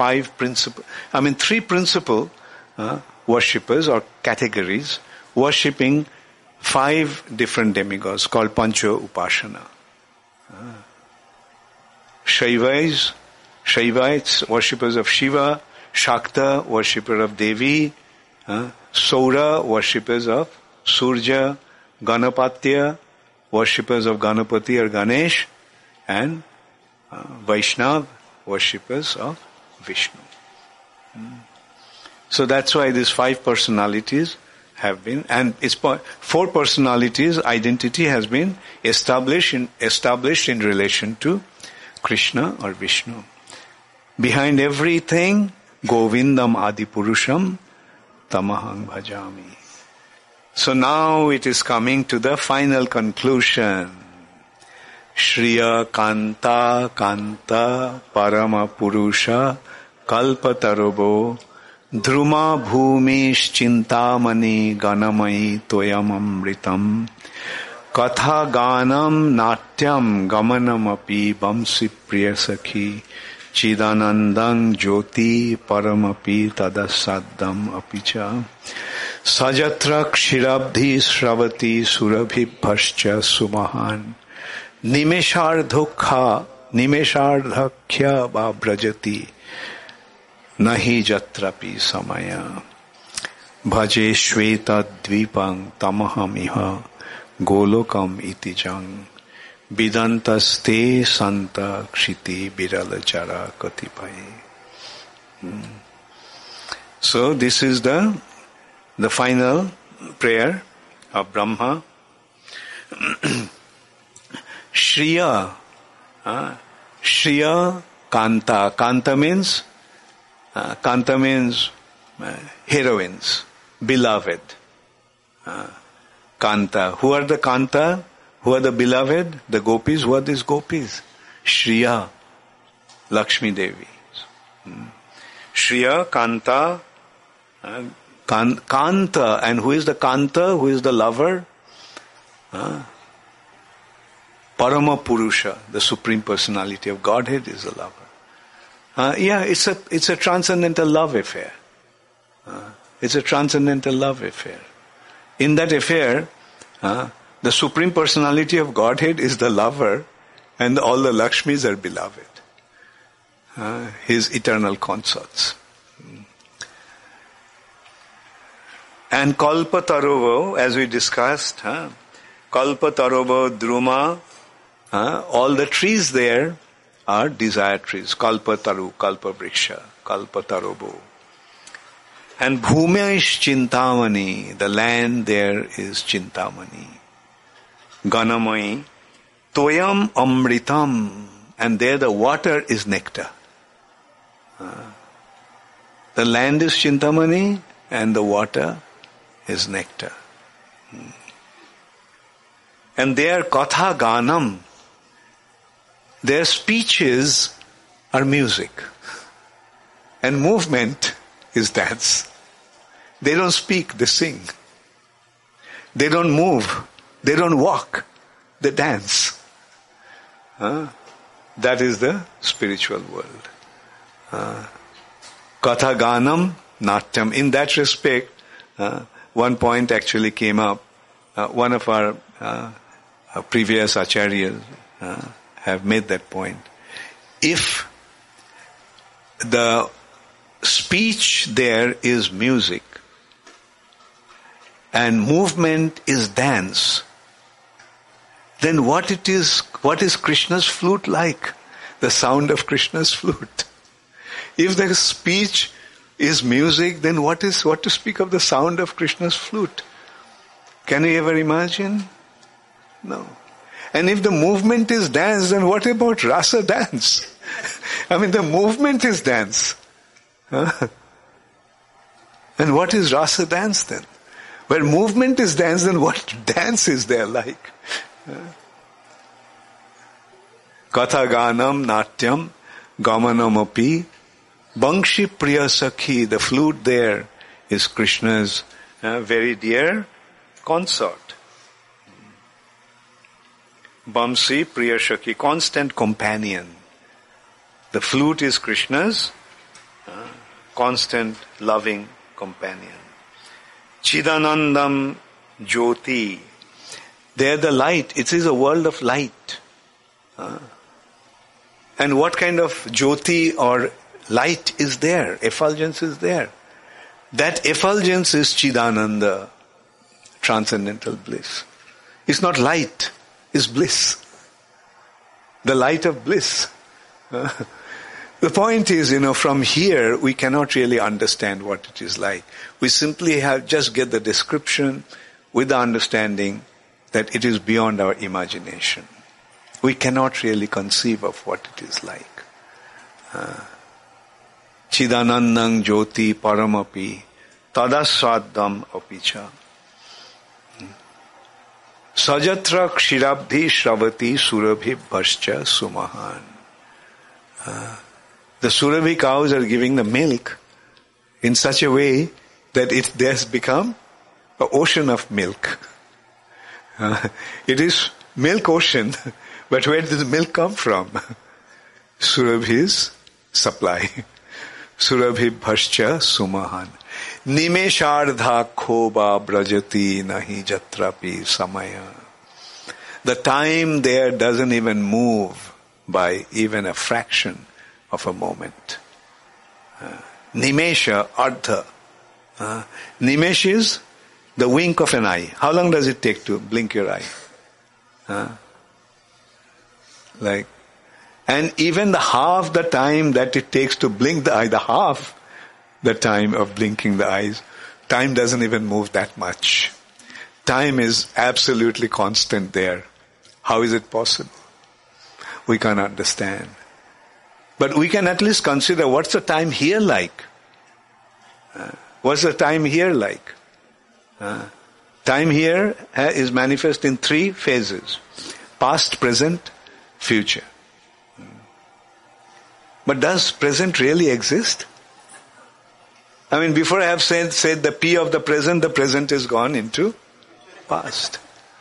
3 principal worshippers or categories worshipping 5 different demigods called Pancha Upasana. Shaivites, worshippers of Shiva, Shakta, worshipper of Devi, Saura, worshippers of Surya, Ganapatya, worshippers of Ganapati or Ganesh, and Vaishnav, worshippers of Vishnu. So that's why these 5 personalities have been, and it's 4 personalities, identity has been established in relation to Krishna or Vishnu. Behind everything, Govindam Adipurusham Tamahang Bhajami. So now it is coming to the final conclusion. Shriya Kanta Kanta Parama Purusha Kalpatarubo Dhruma Bhumish Chintamani Ganamai Toyam Amritam Katha Ganam Natyam Gamanam Api Bamsi Priyasakhi Chidanandang Jyoti Paramapi Tadasaddam Apicha Sajatra Kshirabdhi Sravati Surabhi Bhascha Sumahan Nimeshardhakya Babrajati nahi jatrapi samaya. Bhaje shveta dvipang tamaham iha golokam iti jang. Vidantaste santa kshiti virala jara katipai. So this is the final prayer of Brahma. Shriya. Shriya Kanta. Kanta means heroines, beloved. Kanta. Who are the Kanta? Who are the beloved? The gopis. Who are these gopis? Shriya, Lakshmi Devi. Shriya, Kanta, Kanta. And who is the Kanta? Who is the lover? Parama Purusha, the Supreme Personality of Godhead, is the lover. It's a transcendental love affair. It's a transcendental love affair. In that affair, the Supreme Personality of Godhead is the lover, and all the Lakshmis are beloved. His eternal consorts. And Kalpataruva, as we discussed, Kalpataruva, Druma, all the trees there are desire trees. Kalpataru, Kalpavriksha, Kalpataruva. And Bhumya is Chintamani, the land there is Chintamani. Ganamai, Toyam Amritam, and there the water is nectar. The land is Chintamani and the water is nectar. And their Katha Ganam, their speeches are music. And movement is dance. They don't speak, they sing. They don't move, they don't walk, they dance. That is the spiritual world. Katha Ganam Natyam. In that respect, one point actually came up. One of our previous acharyas have made that point. If the speech there is music and movement is dance, then what is Krishna's flute like? The sound of Krishna's flute. If the speech is music, then what to speak of the sound of Krishna's flute? Can you ever imagine? No. And if the movement is dance, then what about rasa dance? I mean, the movement is dance. And what is rasa dance then? Where movement is dance, then what dance is there like? Katha Ganam Natyam Gamanamapi Bangshi Priya Sakhi, the flute there is Krishna's very dear consort. Bamsi Priya Sakhi, constant companion. The flute is Krishna's constant loving companion. Chidanandam Jyoti, there the light, it is a world of light. And what kind of Jyoti or light is there? Effulgence is there. That effulgence is Chidananda, transcendental bliss. It's not light, it's bliss. The light of bliss. The point is, from here we cannot really understand what it is like. We simply just get the description with the understanding that it is beyond our imagination. We cannot really conceive of what it is like. Chidanandang Jyoti Paramapi Tadaswadam Apicha Sajatra Kshirabdhi Shravati Surabhi Bhascha Sumahan. The Surabhi cows are giving the milk in such a way that it has become an ocean of milk. It is milk ocean, but where does the milk come from? Surabhi's supply. Surabhi Bhascha Sumahan. Nimeshardha Khoba Brajati Nahi Jatrapi Samaya. The time there doesn't even move by even a fraction of a moment. Nimesha, ardha. Nimesh is the wink of an eye. How long does it take to blink your eye? And even the half the time that it takes to blink the eye, the half the time of blinking the eyes, time doesn't even move that much. Time is absolutely constant there. How is it possible? We can't understand. But we can at least consider, what's the time here like? What's the time here like? Time here is manifest in 3 phases. Past, present, future. But does present really exist? I mean, before I have said the P of the present is gone into past.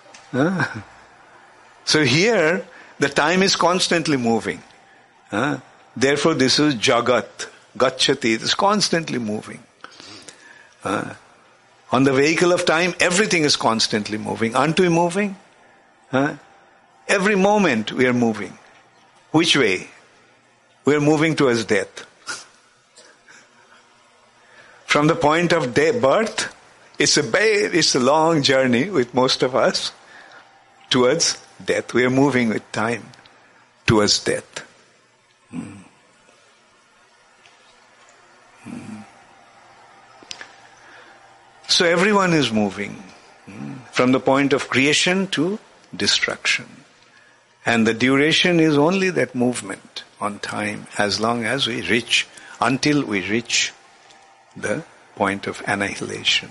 So here, the time is constantly moving. Therefore, this is Jagat, Gacchati, it is constantly moving. On the vehicle of time, everything is constantly moving. Aren't we moving? Every moment we are moving. Which way? We are moving towards death. From the point of birth, it's a long journey with most of us towards death. We are moving with time towards death. So everyone is moving from the point of creation to destruction. And the duration is only that movement on time, as long as we reach, until we reach the point of annihilation.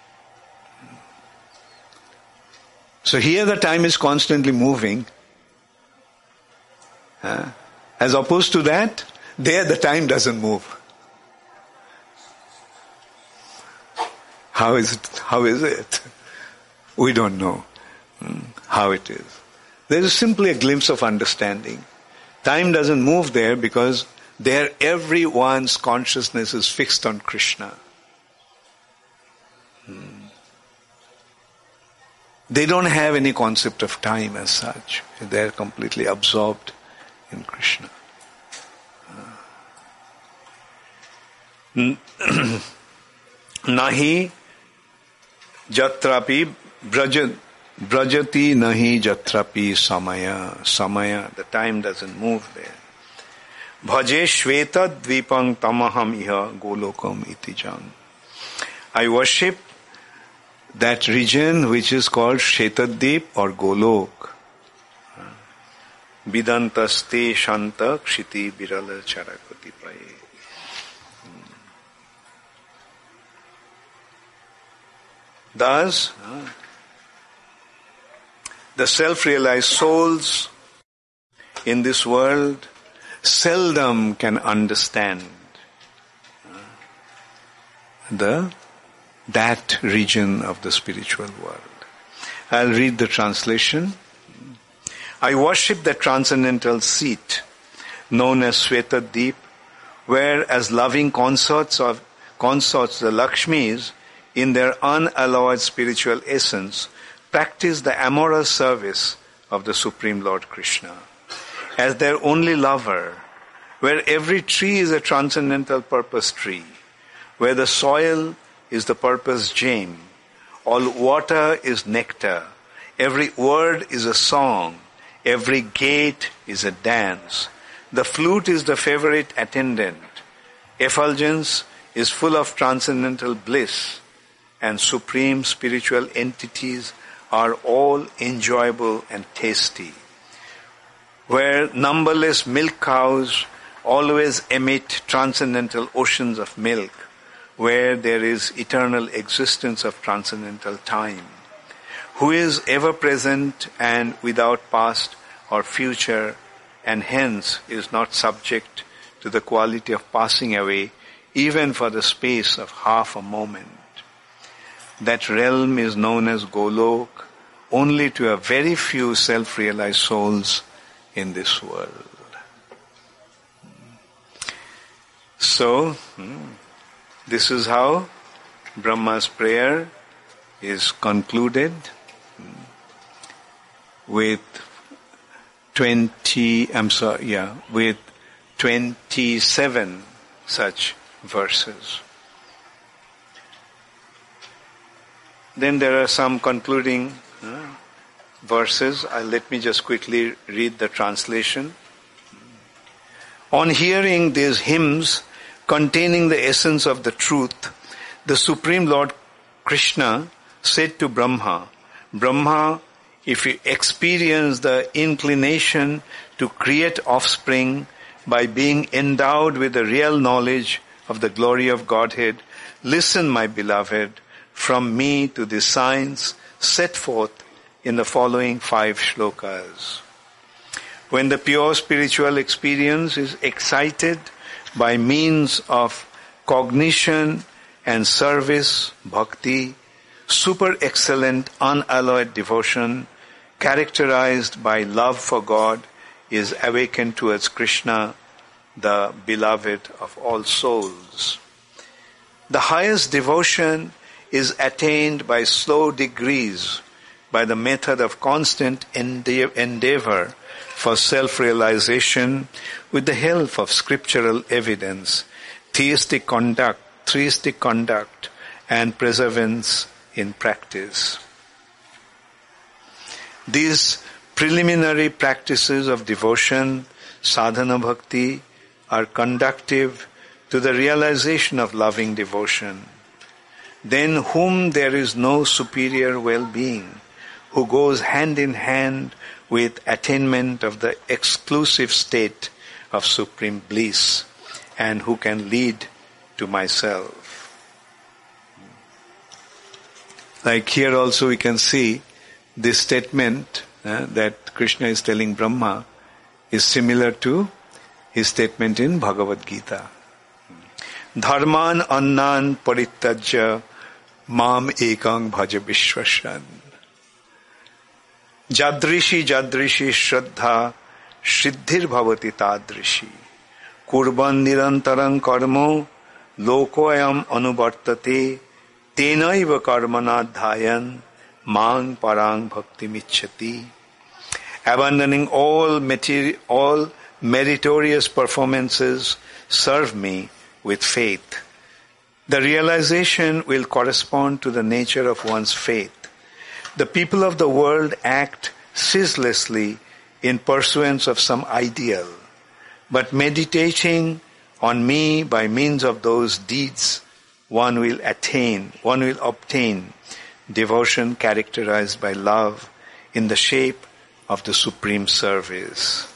So here the time is constantly moving. As opposed to that, there the time doesn't move. How is it? We don't know how it is. There is simply a glimpse of understanding. Time doesn't move there because there everyone's consciousness is fixed on Krishna. They don't have any concept of time as such. They're completely absorbed in Krishna. Nahi jatrapi brajati nahi jatrapi samaya. The time doesn't move there. Bhaje shveta dvipang tamaham iha golokam iti jang. I worship that region which is called Shetadip or Golok. Vidantaste shanta kshiti birala charakati paye. Thus, the self-realized souls in this world seldom can understand that region of the spiritual world. I'll read the translation. I worship the transcendental seat known as Svetadip, where as loving consorts the Lakshmis in their unalloyed spiritual essence practice the amorous service of the Supreme Lord Krishna. As their only lover, where every tree is a transcendental purpose tree, where the soil is the purpose gem, all water is nectar, every word is a song, every gate is a dance, the flute is the favorite attendant, effulgence is full of transcendental bliss, and supreme spiritual entities are all enjoyable and tasty. Where numberless milk cows always emit transcendental oceans of milk, where there is eternal existence of transcendental time, who is ever present and without past or future, and hence is not subject to the quality of passing away even for the space of half a moment. That realm is known as Golok only to a very few self-realized souls in this world. So, this is how Brahma's prayer is concluded with 27 such verses. Then there are some concluding verses. Let me just quickly read the translation. On hearing these hymns containing the essence of the truth, the Supreme Lord Krishna said to Brahma, Brahma, if you experience the inclination to create offspring by being endowed with the real knowledge of the glory of Godhead, listen, my beloved, from me to the signs set forth in the following 5 shlokas. When the pure spiritual experience is excited by means of cognition and service, bhakti, super excellent unalloyed devotion, characterized by love for God, is awakened towards Krishna, the beloved of all souls. The highest devotion is attained by slow degrees, by the method of constant endeavor for self-realization with the help of scriptural evidence, theistic conduct, and perseverance in practice. These preliminary practices of devotion, sadhana bhakti, are conducive to the realization of loving devotion. Than whom there is no superior well-being, who goes hand in hand with attainment of the exclusive state of supreme bliss, and who can lead to myself. Like here also we can see this statement that Krishna is telling Brahma is similar to his statement in Bhagavad Gita. Dharman annan parittajya mam ekang bhaja vishwasan. Jadrishi shraddha siddhir bhavati tadrishi. Kurban nirantaram karmo lokoyam anuvartate tenaiva karmana dhayan mang parang bhakti michhati. Abandoning all meritorious performances, serve me with faith. The realization will correspond to the nature of one's faith. The people of the world act ceaselessly in pursuance of some ideal, but meditating on me by means of those deeds, one will obtain devotion characterized by love in the shape of the supreme service.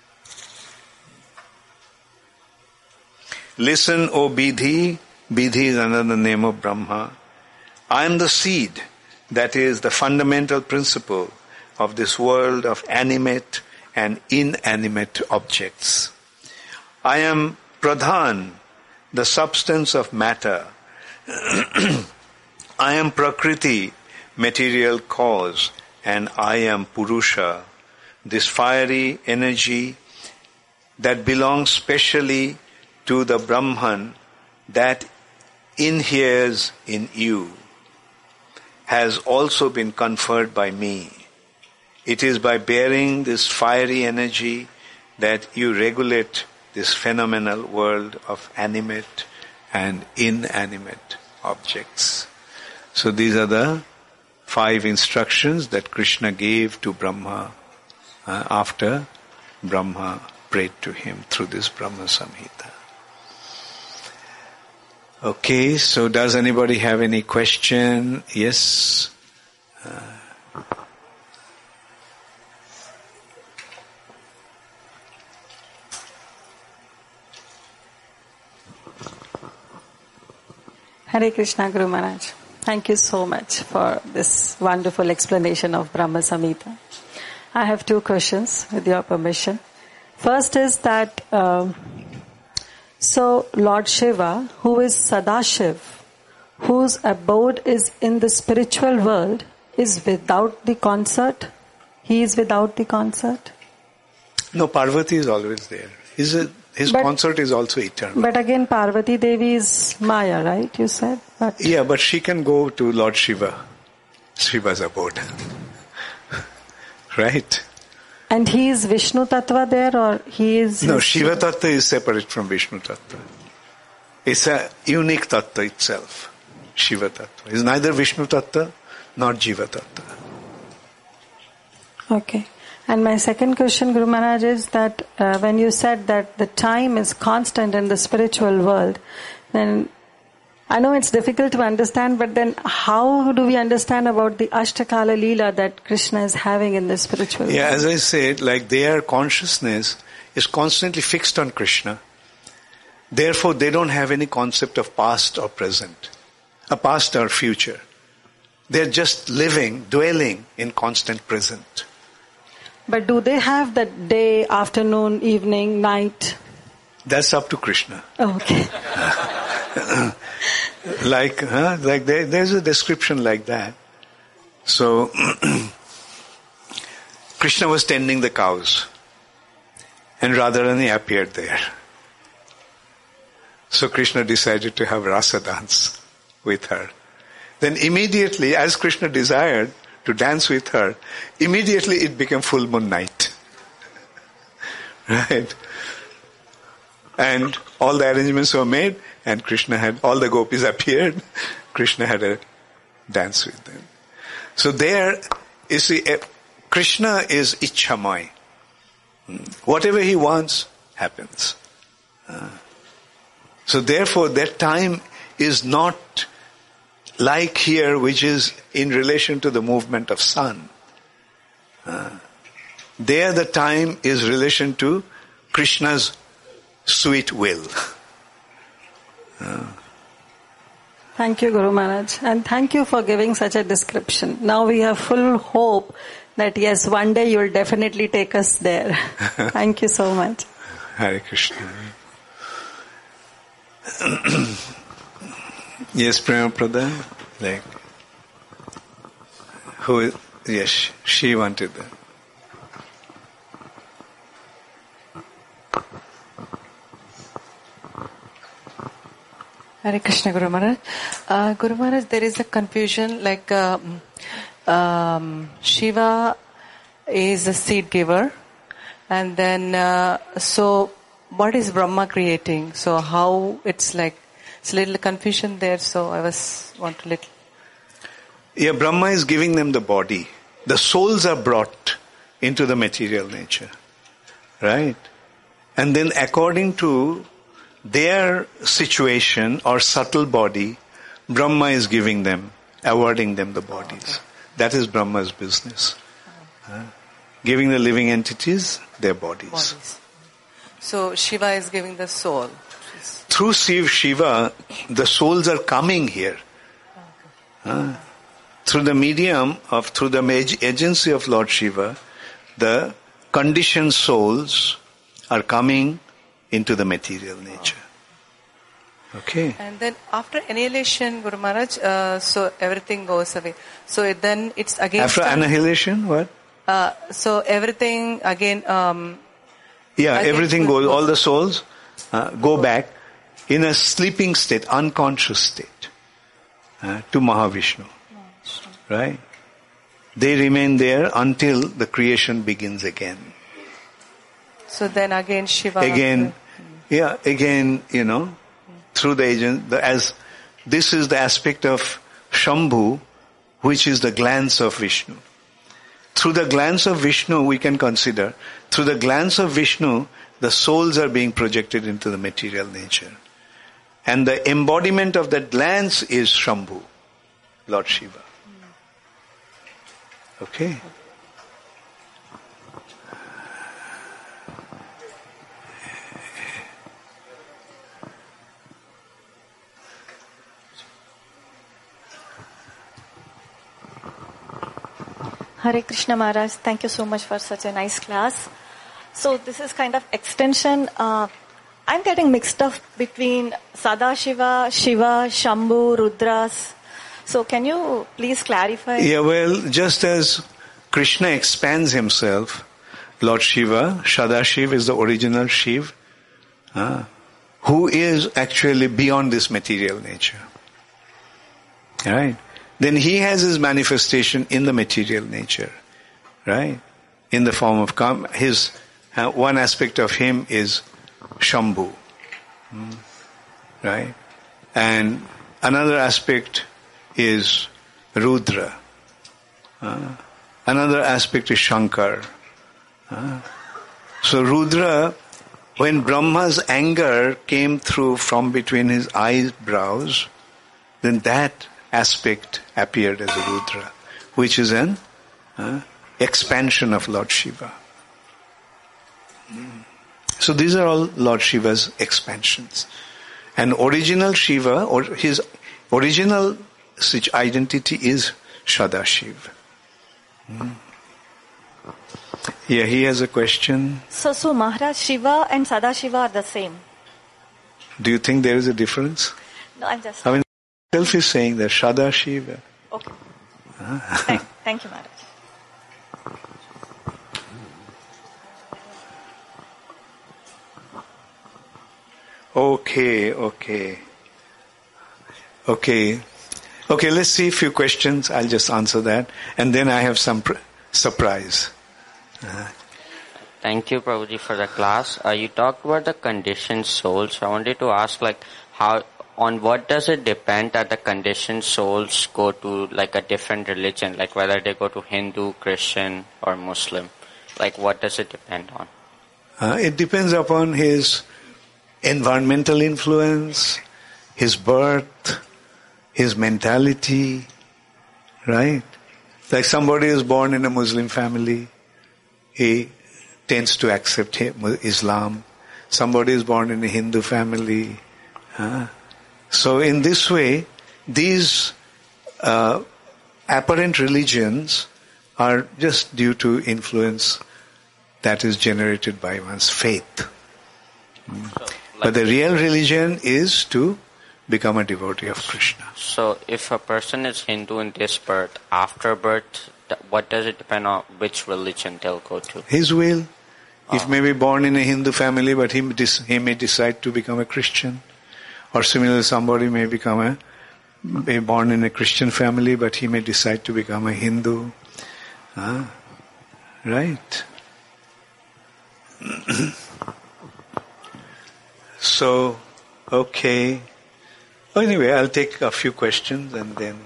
Listen, O Bidhi. Bidhi is another name of Brahma. I am the seed, that is the fundamental principle of this world of animate and inanimate objects. I am Pradhan, the substance of matter. I am Prakriti, material cause, and I am Purusha, this fiery energy that belongs specially to the Brahman that inheres in you, has also been conferred by me. It is by bearing this fiery energy that you regulate this phenomenal world of animate and inanimate objects. So these are the 5 instructions that Krishna gave to Brahma after Brahma prayed to him through this Brahma Samhita. Okay, so does anybody have any question? Yes? Hare Krishna, Guru Maharaj. Thank you so much for this wonderful explanation of Brahma Samhita. I have 2 questions with your permission. First is that, so Lord Shiva, who is Sadashiv, whose abode is in the spiritual world, is without the concert? He is without the concert? No, Parvati is always there. His concert is also eternal. But again, Parvati Devi is Maya, right? You said? Yeah, but she can go to Lord Shiva, Shiva's abode. Right? And he is Vishnu Tattva there, or he is... No, Shiva Tattva is separate from Vishnu Tattva. It's a unique tattva itself, Shiva tattva. It's neither Vishnu tattva nor Jiva tattva. Okay. And my second question, Guru Maharaj, is that when you said that the time is constant in the spiritual world, then I know it's difficult to understand, but then how do we understand about the Ashtakala Leela that Krishna is having in the spiritual world? Yeah, as I said, like their consciousness is constantly fixed on Krishna. Therefore, they don't have any concept of past or present, a past or future. They're just living, dwelling in constant present. But do they have that day, afternoon, evening, night? That's up to Krishna. Okay. There's a description like that. So, Krishna was tending the cows, and Radharani appeared there. So Krishna decided to have rasa dance with her. Then immediately, as Krishna desired to dance with her, immediately it became full moon night. Right? And all the arrangements were made, and all the gopis appeared. Krishna had a dance with them. So there, you see, Krishna is Ichhamay. Whatever he wants, happens. So therefore, that time is not like here, which is in relation to the movement of sun. There the time is relation to Krishna's sweet will. Thank you, Guru Maharaj. And thank you for giving such a description. Now we have full hope that yes, one day you will definitely take us there. Thank you so much. Hare Krishna. Yes, Prema Pradhan? Yes, she wanted that. Hare Krishna, Guru Maharaj. Guru Maharaj, there is a confusion like Shiva is a seed giver, and then so what is Brahma creating? So how it's a little confusion there. So I want to little. Yeah, Brahma is giving them the body. The souls are brought into the material nature, right? And then according to their situation or subtle body, Brahma is giving them, awarding them the bodies. That is Brahma's business. Giving the living entities their bodies. So Shiva is giving the soul. Through Shiva, the souls are coming here. Through the agency of Lord Shiva, the conditioned souls are coming into the material nature. Okay. And then after annihilation, Guru Maharaj, so everything goes away. So then it's again... After annihilation, what? So everything again... everything goes, all the souls go back in a sleeping state, unconscious state, to Mahavishnu. Right? They remain there until the creation begins again. So then again Shiva... Again, through the agent, as this is the aspect of Shambhu, which is the glance of Vishnu. Through the glance of Vishnu, we can consider, through the glance of Vishnu, the souls are being projected into the material nature. And the embodiment of that glance is Shambhu, Lord Shiva. Okay? Hare Krishna Maharaj, thank you so much for such a nice class. So this is kind of extension. I'm getting mixed up between Sadashiva, Shiva, Shambhu, Rudras. So can you please clarify? Yeah, well, just as Krishna expands himself, Lord Shiva, Sadashiva is the original Shiv, who is actually beyond this material nature. Right? Then he has his manifestation in the material nature, right? In the form of one aspect of him is Shambhu. right? And another aspect is Rudra. Another aspect is Shankar. So Rudra, when Brahma's anger came through from between his eyebrows, then that aspect appeared as Rudra, which is an expansion of Lord Shiva. So these are all Lord Shiva's expansions. And original Shiva, or his original identity is Sadashiva. Yeah, he has a question. So Maharaj, Shiva and Sadashiva are the same. Do you think there is a difference? No, I'm just... I mean, himself is saying that Sadashiva. Okay. Thank you, Maharaj. Okay, let's see a few questions. I'll just answer that. And then I have some surprise. Thank you, Prabhuji, for the class. You talked about the conditioned souls. So I wanted to ask, on what does it depend that the conditioned souls go to like a different religion, like whether they go to Hindu, Christian, or Muslim? Like, what does it depend on? It depends upon his environmental influence, his birth, his mentality, right? Like somebody is born in a Muslim family, he tends to accept Islam. Somebody is born in a Hindu family. So in this way, these apparent religions are just due to influence that is generated by one's faith. But the real religion is to become a devotee of Krishna. So if a person is Hindu in this birth, after birth, what does it depend on which religion they'll go to? His will. He may be born in a Hindu family, but he may decide to become a Christian. Or similarly, somebody may be born in a Christian family, but he may decide to become a Hindu. Right? So, okay. Anyway, I'll take a few questions and then...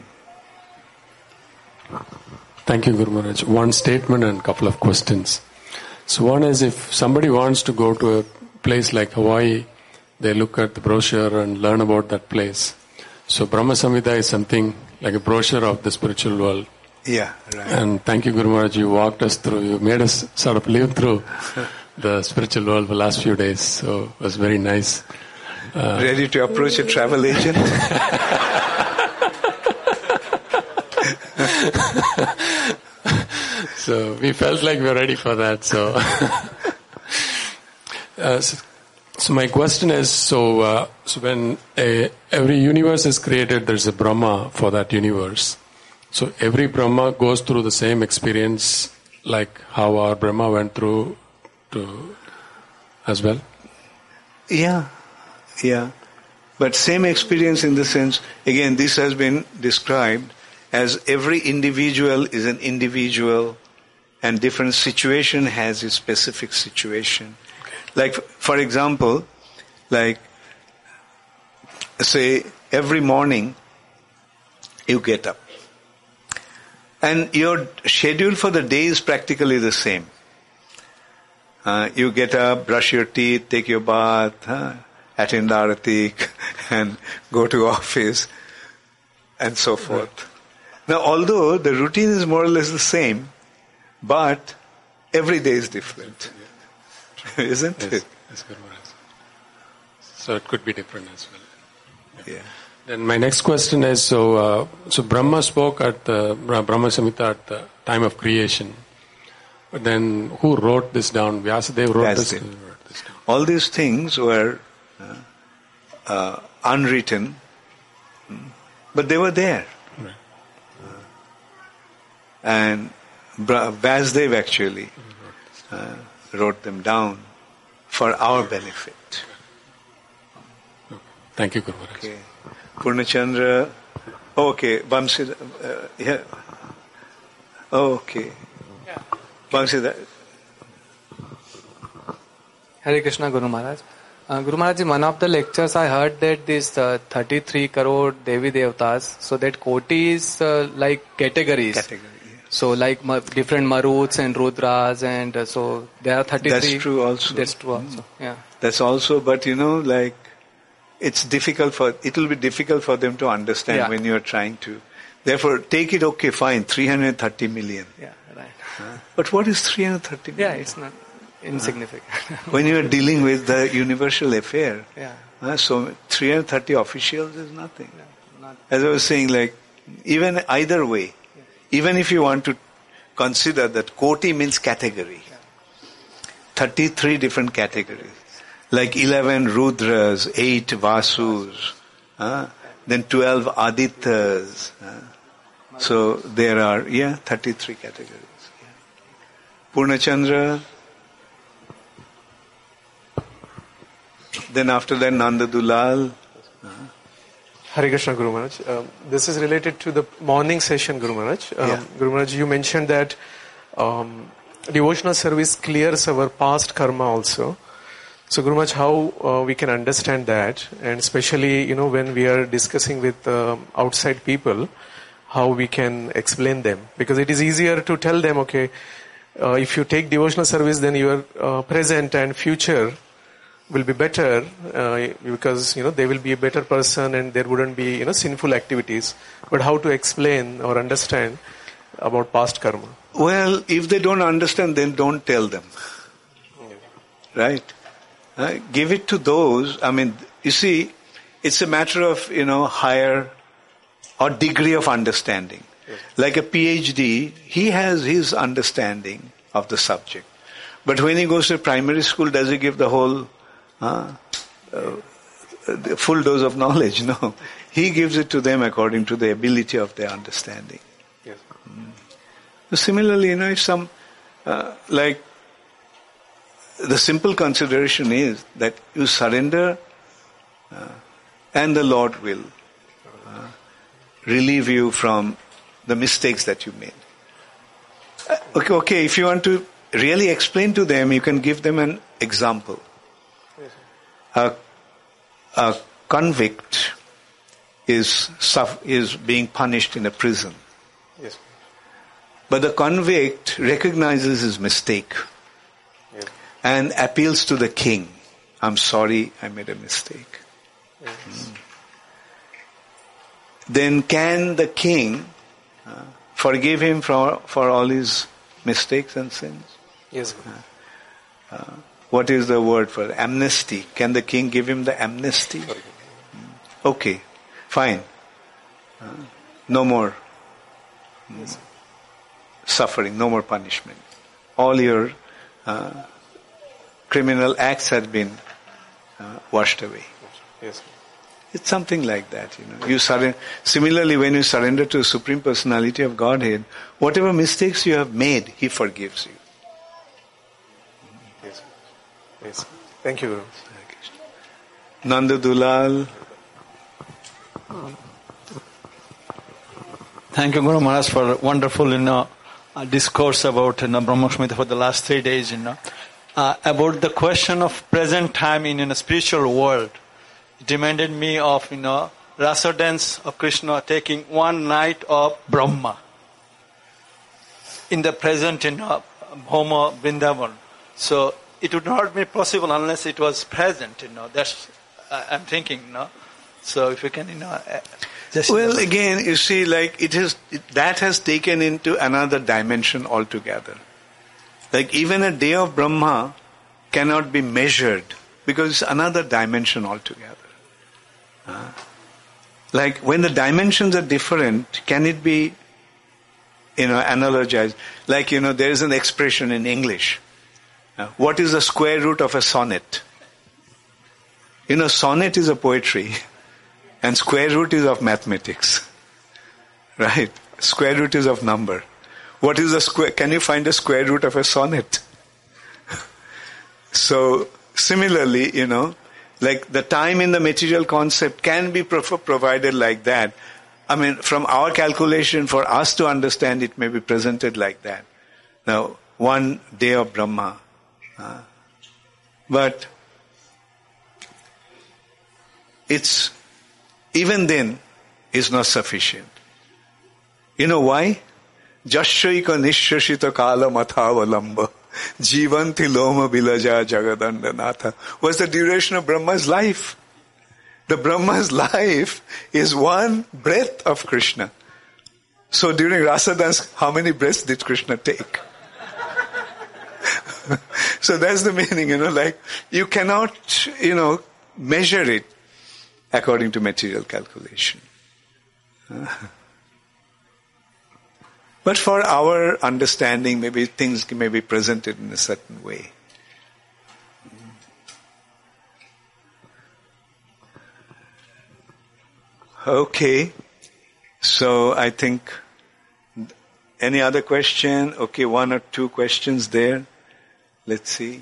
Thank you, Guru Maharaj. One statement and a couple of questions. So one is, if somebody wants to go to a place like Hawaii, they look at the brochure and learn about that place. So Brahma Samhita is something like a brochure of the spiritual world. Yeah, right. And thank you, Guru Maharaj, you walked us through, you made us sort of live through the spiritual world for the last few days. So it was very nice. Ready to approach a travel agent? So we felt like we were ready for that. So, so my question is: so when every universe is created, there's a Brahma for that universe. So every Brahma goes through the same experience, like how our Brahma went through, as well. Yeah. But same experience in the sense, again, this has been described as every individual is an individual and different situation has a specific situation. Like, for example, say every morning you get up and your schedule for the day is practically the same. You get up, brush your teeth, take your bath, attend Arati and go to office and so forth. Now, although the routine is more or less the same, but every day is different. Isn't it? Yes, good. So it could be different as well. Yeah. Then my next question is, so Brahma spoke at the Brahma Samhita at the time of creation. But then who wrote this down? Vyasadeva wrote this down. All these things were unwritten, but they were there. Right. And Vyasadeva actually wrote them down for our benefit. Thank you, Guru Maharaj. Okay. Purnachandra. Okay. Vamsi. Yeah. Okay. Vamsi. Hare Krishna, Guru Maharaj. Guru Maharaj, in one of the lectures I heard that this 33 crore Devi Devtas, so that Koti is like categories. So like different Maruts and Rudras, and so there are 33. That's true also. That's true also, yeah. That's also, but like, it will be difficult for them to understand when you are trying to. Therefore, take it, okay, fine, 330 million. Yeah, right. But what is 330 million? Yeah, it's not insignificant. When you are dealing with the universal affair, so 330 officials is nothing. Not, As I was saying, like, even either way, even if you want to consider that Koti means category, 33 different categories, like 11 Rudras, 8 Vasus, then 12 Adityas. So there are, 33 categories. Purnachandra, then after that Nanda Dulal. Hare Krishna, Guru Maharaj. This is related to the morning session, Guru Maharaj. Guru Maharaj, you mentioned that devotional service clears our past karma also. So, Guru Maharaj, how we can understand that, and especially, when we are discussing with outside people, how we can explain them. Because it is easier to tell them, okay, if you take devotional service, then your present and future will be better, because, they will be a better person and there wouldn't be, sinful activities. But how to explain or understand about past karma? Well, if they don't understand, then don't tell them. Right? Give it to those, you see, it's a matter of, higher or degree of understanding. Yes. Like a PhD, he has his understanding of the subject. But when he goes to primary school, does he give the whole the full dose of knowledge? No. He gives it to them according to the ability of their understanding. Yes. So similarly, if some, like, the simple consideration is that you surrender and the Lord will relieve you from the mistakes that you made. Okay, if you want to really explain to them, you can give them an example. A convict is being punished in a prison. Yes. But the convict recognizes his mistake and appeals to the king. I'm sorry, I made a mistake. Yes. Then can the king forgive him for all his mistakes and sins? Yes. What is the word for it? Amnesty? Can the king give him the amnesty? Okay, fine. No more suffering, no more punishment. All your criminal acts have been washed away. Yes. It's something like that, You surrender. Similarly, when you surrender to the Supreme Personality of Godhead, whatever mistakes you have made, He forgives you. Yes. Yes. Thank you, Guru. Nanda Dulal. Thank you, Guru Maharaj, for wonderful, discourse about Brahma Samhita for the last 3 days, about the question of present time in a spiritual world. It reminded me of, Rasa dance of Krishna taking one night of Brahma in the present, Bhoma Vrindavan. So it would not be possible unless it was present, That's, I'm thinking, So if you can, just... Well, again, you see, like, that has taken into another dimension altogether. Like, even a day of Brahma cannot be measured because it's another dimension altogether. Like, when the dimensions are different, can it be, analogized? Like, there is an expression in English. What is the square root of a sonnet? Sonnet is a poetry and square root is of mathematics. Right? Square root is of number. What is the square? Can you find a square root of a sonnet? So, similarly, like the time in the material concept can be provided like that. From our calculation, for us to understand, it may be presented like that. Now, one day of Brahma. But it's, even then, is not sufficient. You know why? Jashaika nishashita kala mathavalamba jivanti loma vilaja jagadandanatha. What's the duration of Brahma's life? The Brahma's life is one breath of Krishna. So during Rasa dance, how many breaths did Krishna take? So that's the meaning, like you cannot, measure it according to material calculation. But for our understanding, maybe things may be presented in a certain way. Okay, so I think, any other question? Okay, one or two questions there. Let's see.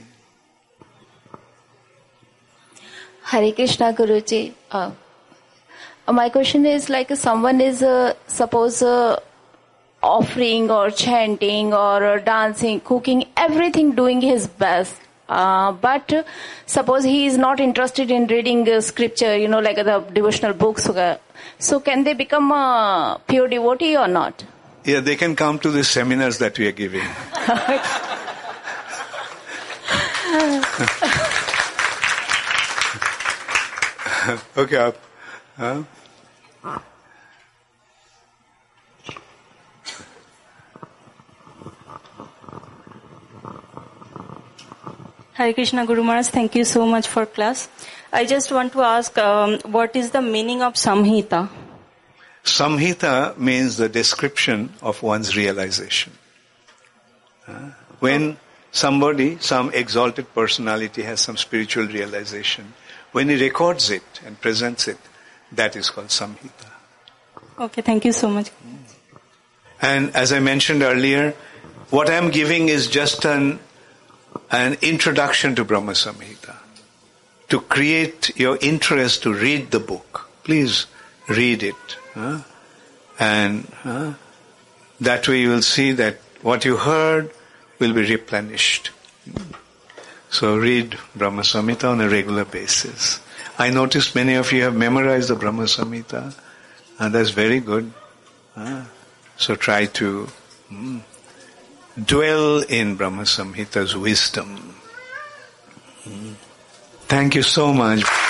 Hare Krishna Guruji. My question is like someone is suppose offering or chanting or dancing, cooking, everything doing his best. But suppose he is not interested in reading scripture, like the devotional books. So can they become a pure devotee or not? Yeah, they can come to the seminars that we are giving. Okay, up. Hare Krishna Guru Maharaj, thank you so much for class. I just want to ask, what is the meaning of Samhita? Samhita means the description of one's realization. When some exalted personality has some spiritual realization, when he records it and presents it, that is called Samhita. Okay, thank you so much. And as I mentioned earlier, what I am giving is just an introduction to Brahma Samhita. To create your interest to read the book. Please read it. And that way you will see that what you heard will be replenished. So read Brahma Samhita on a regular basis. I noticed many of you have memorized the Brahma Samhita, and that's very good. So try to dwell in Brahma Samhita's wisdom. Thank you so much.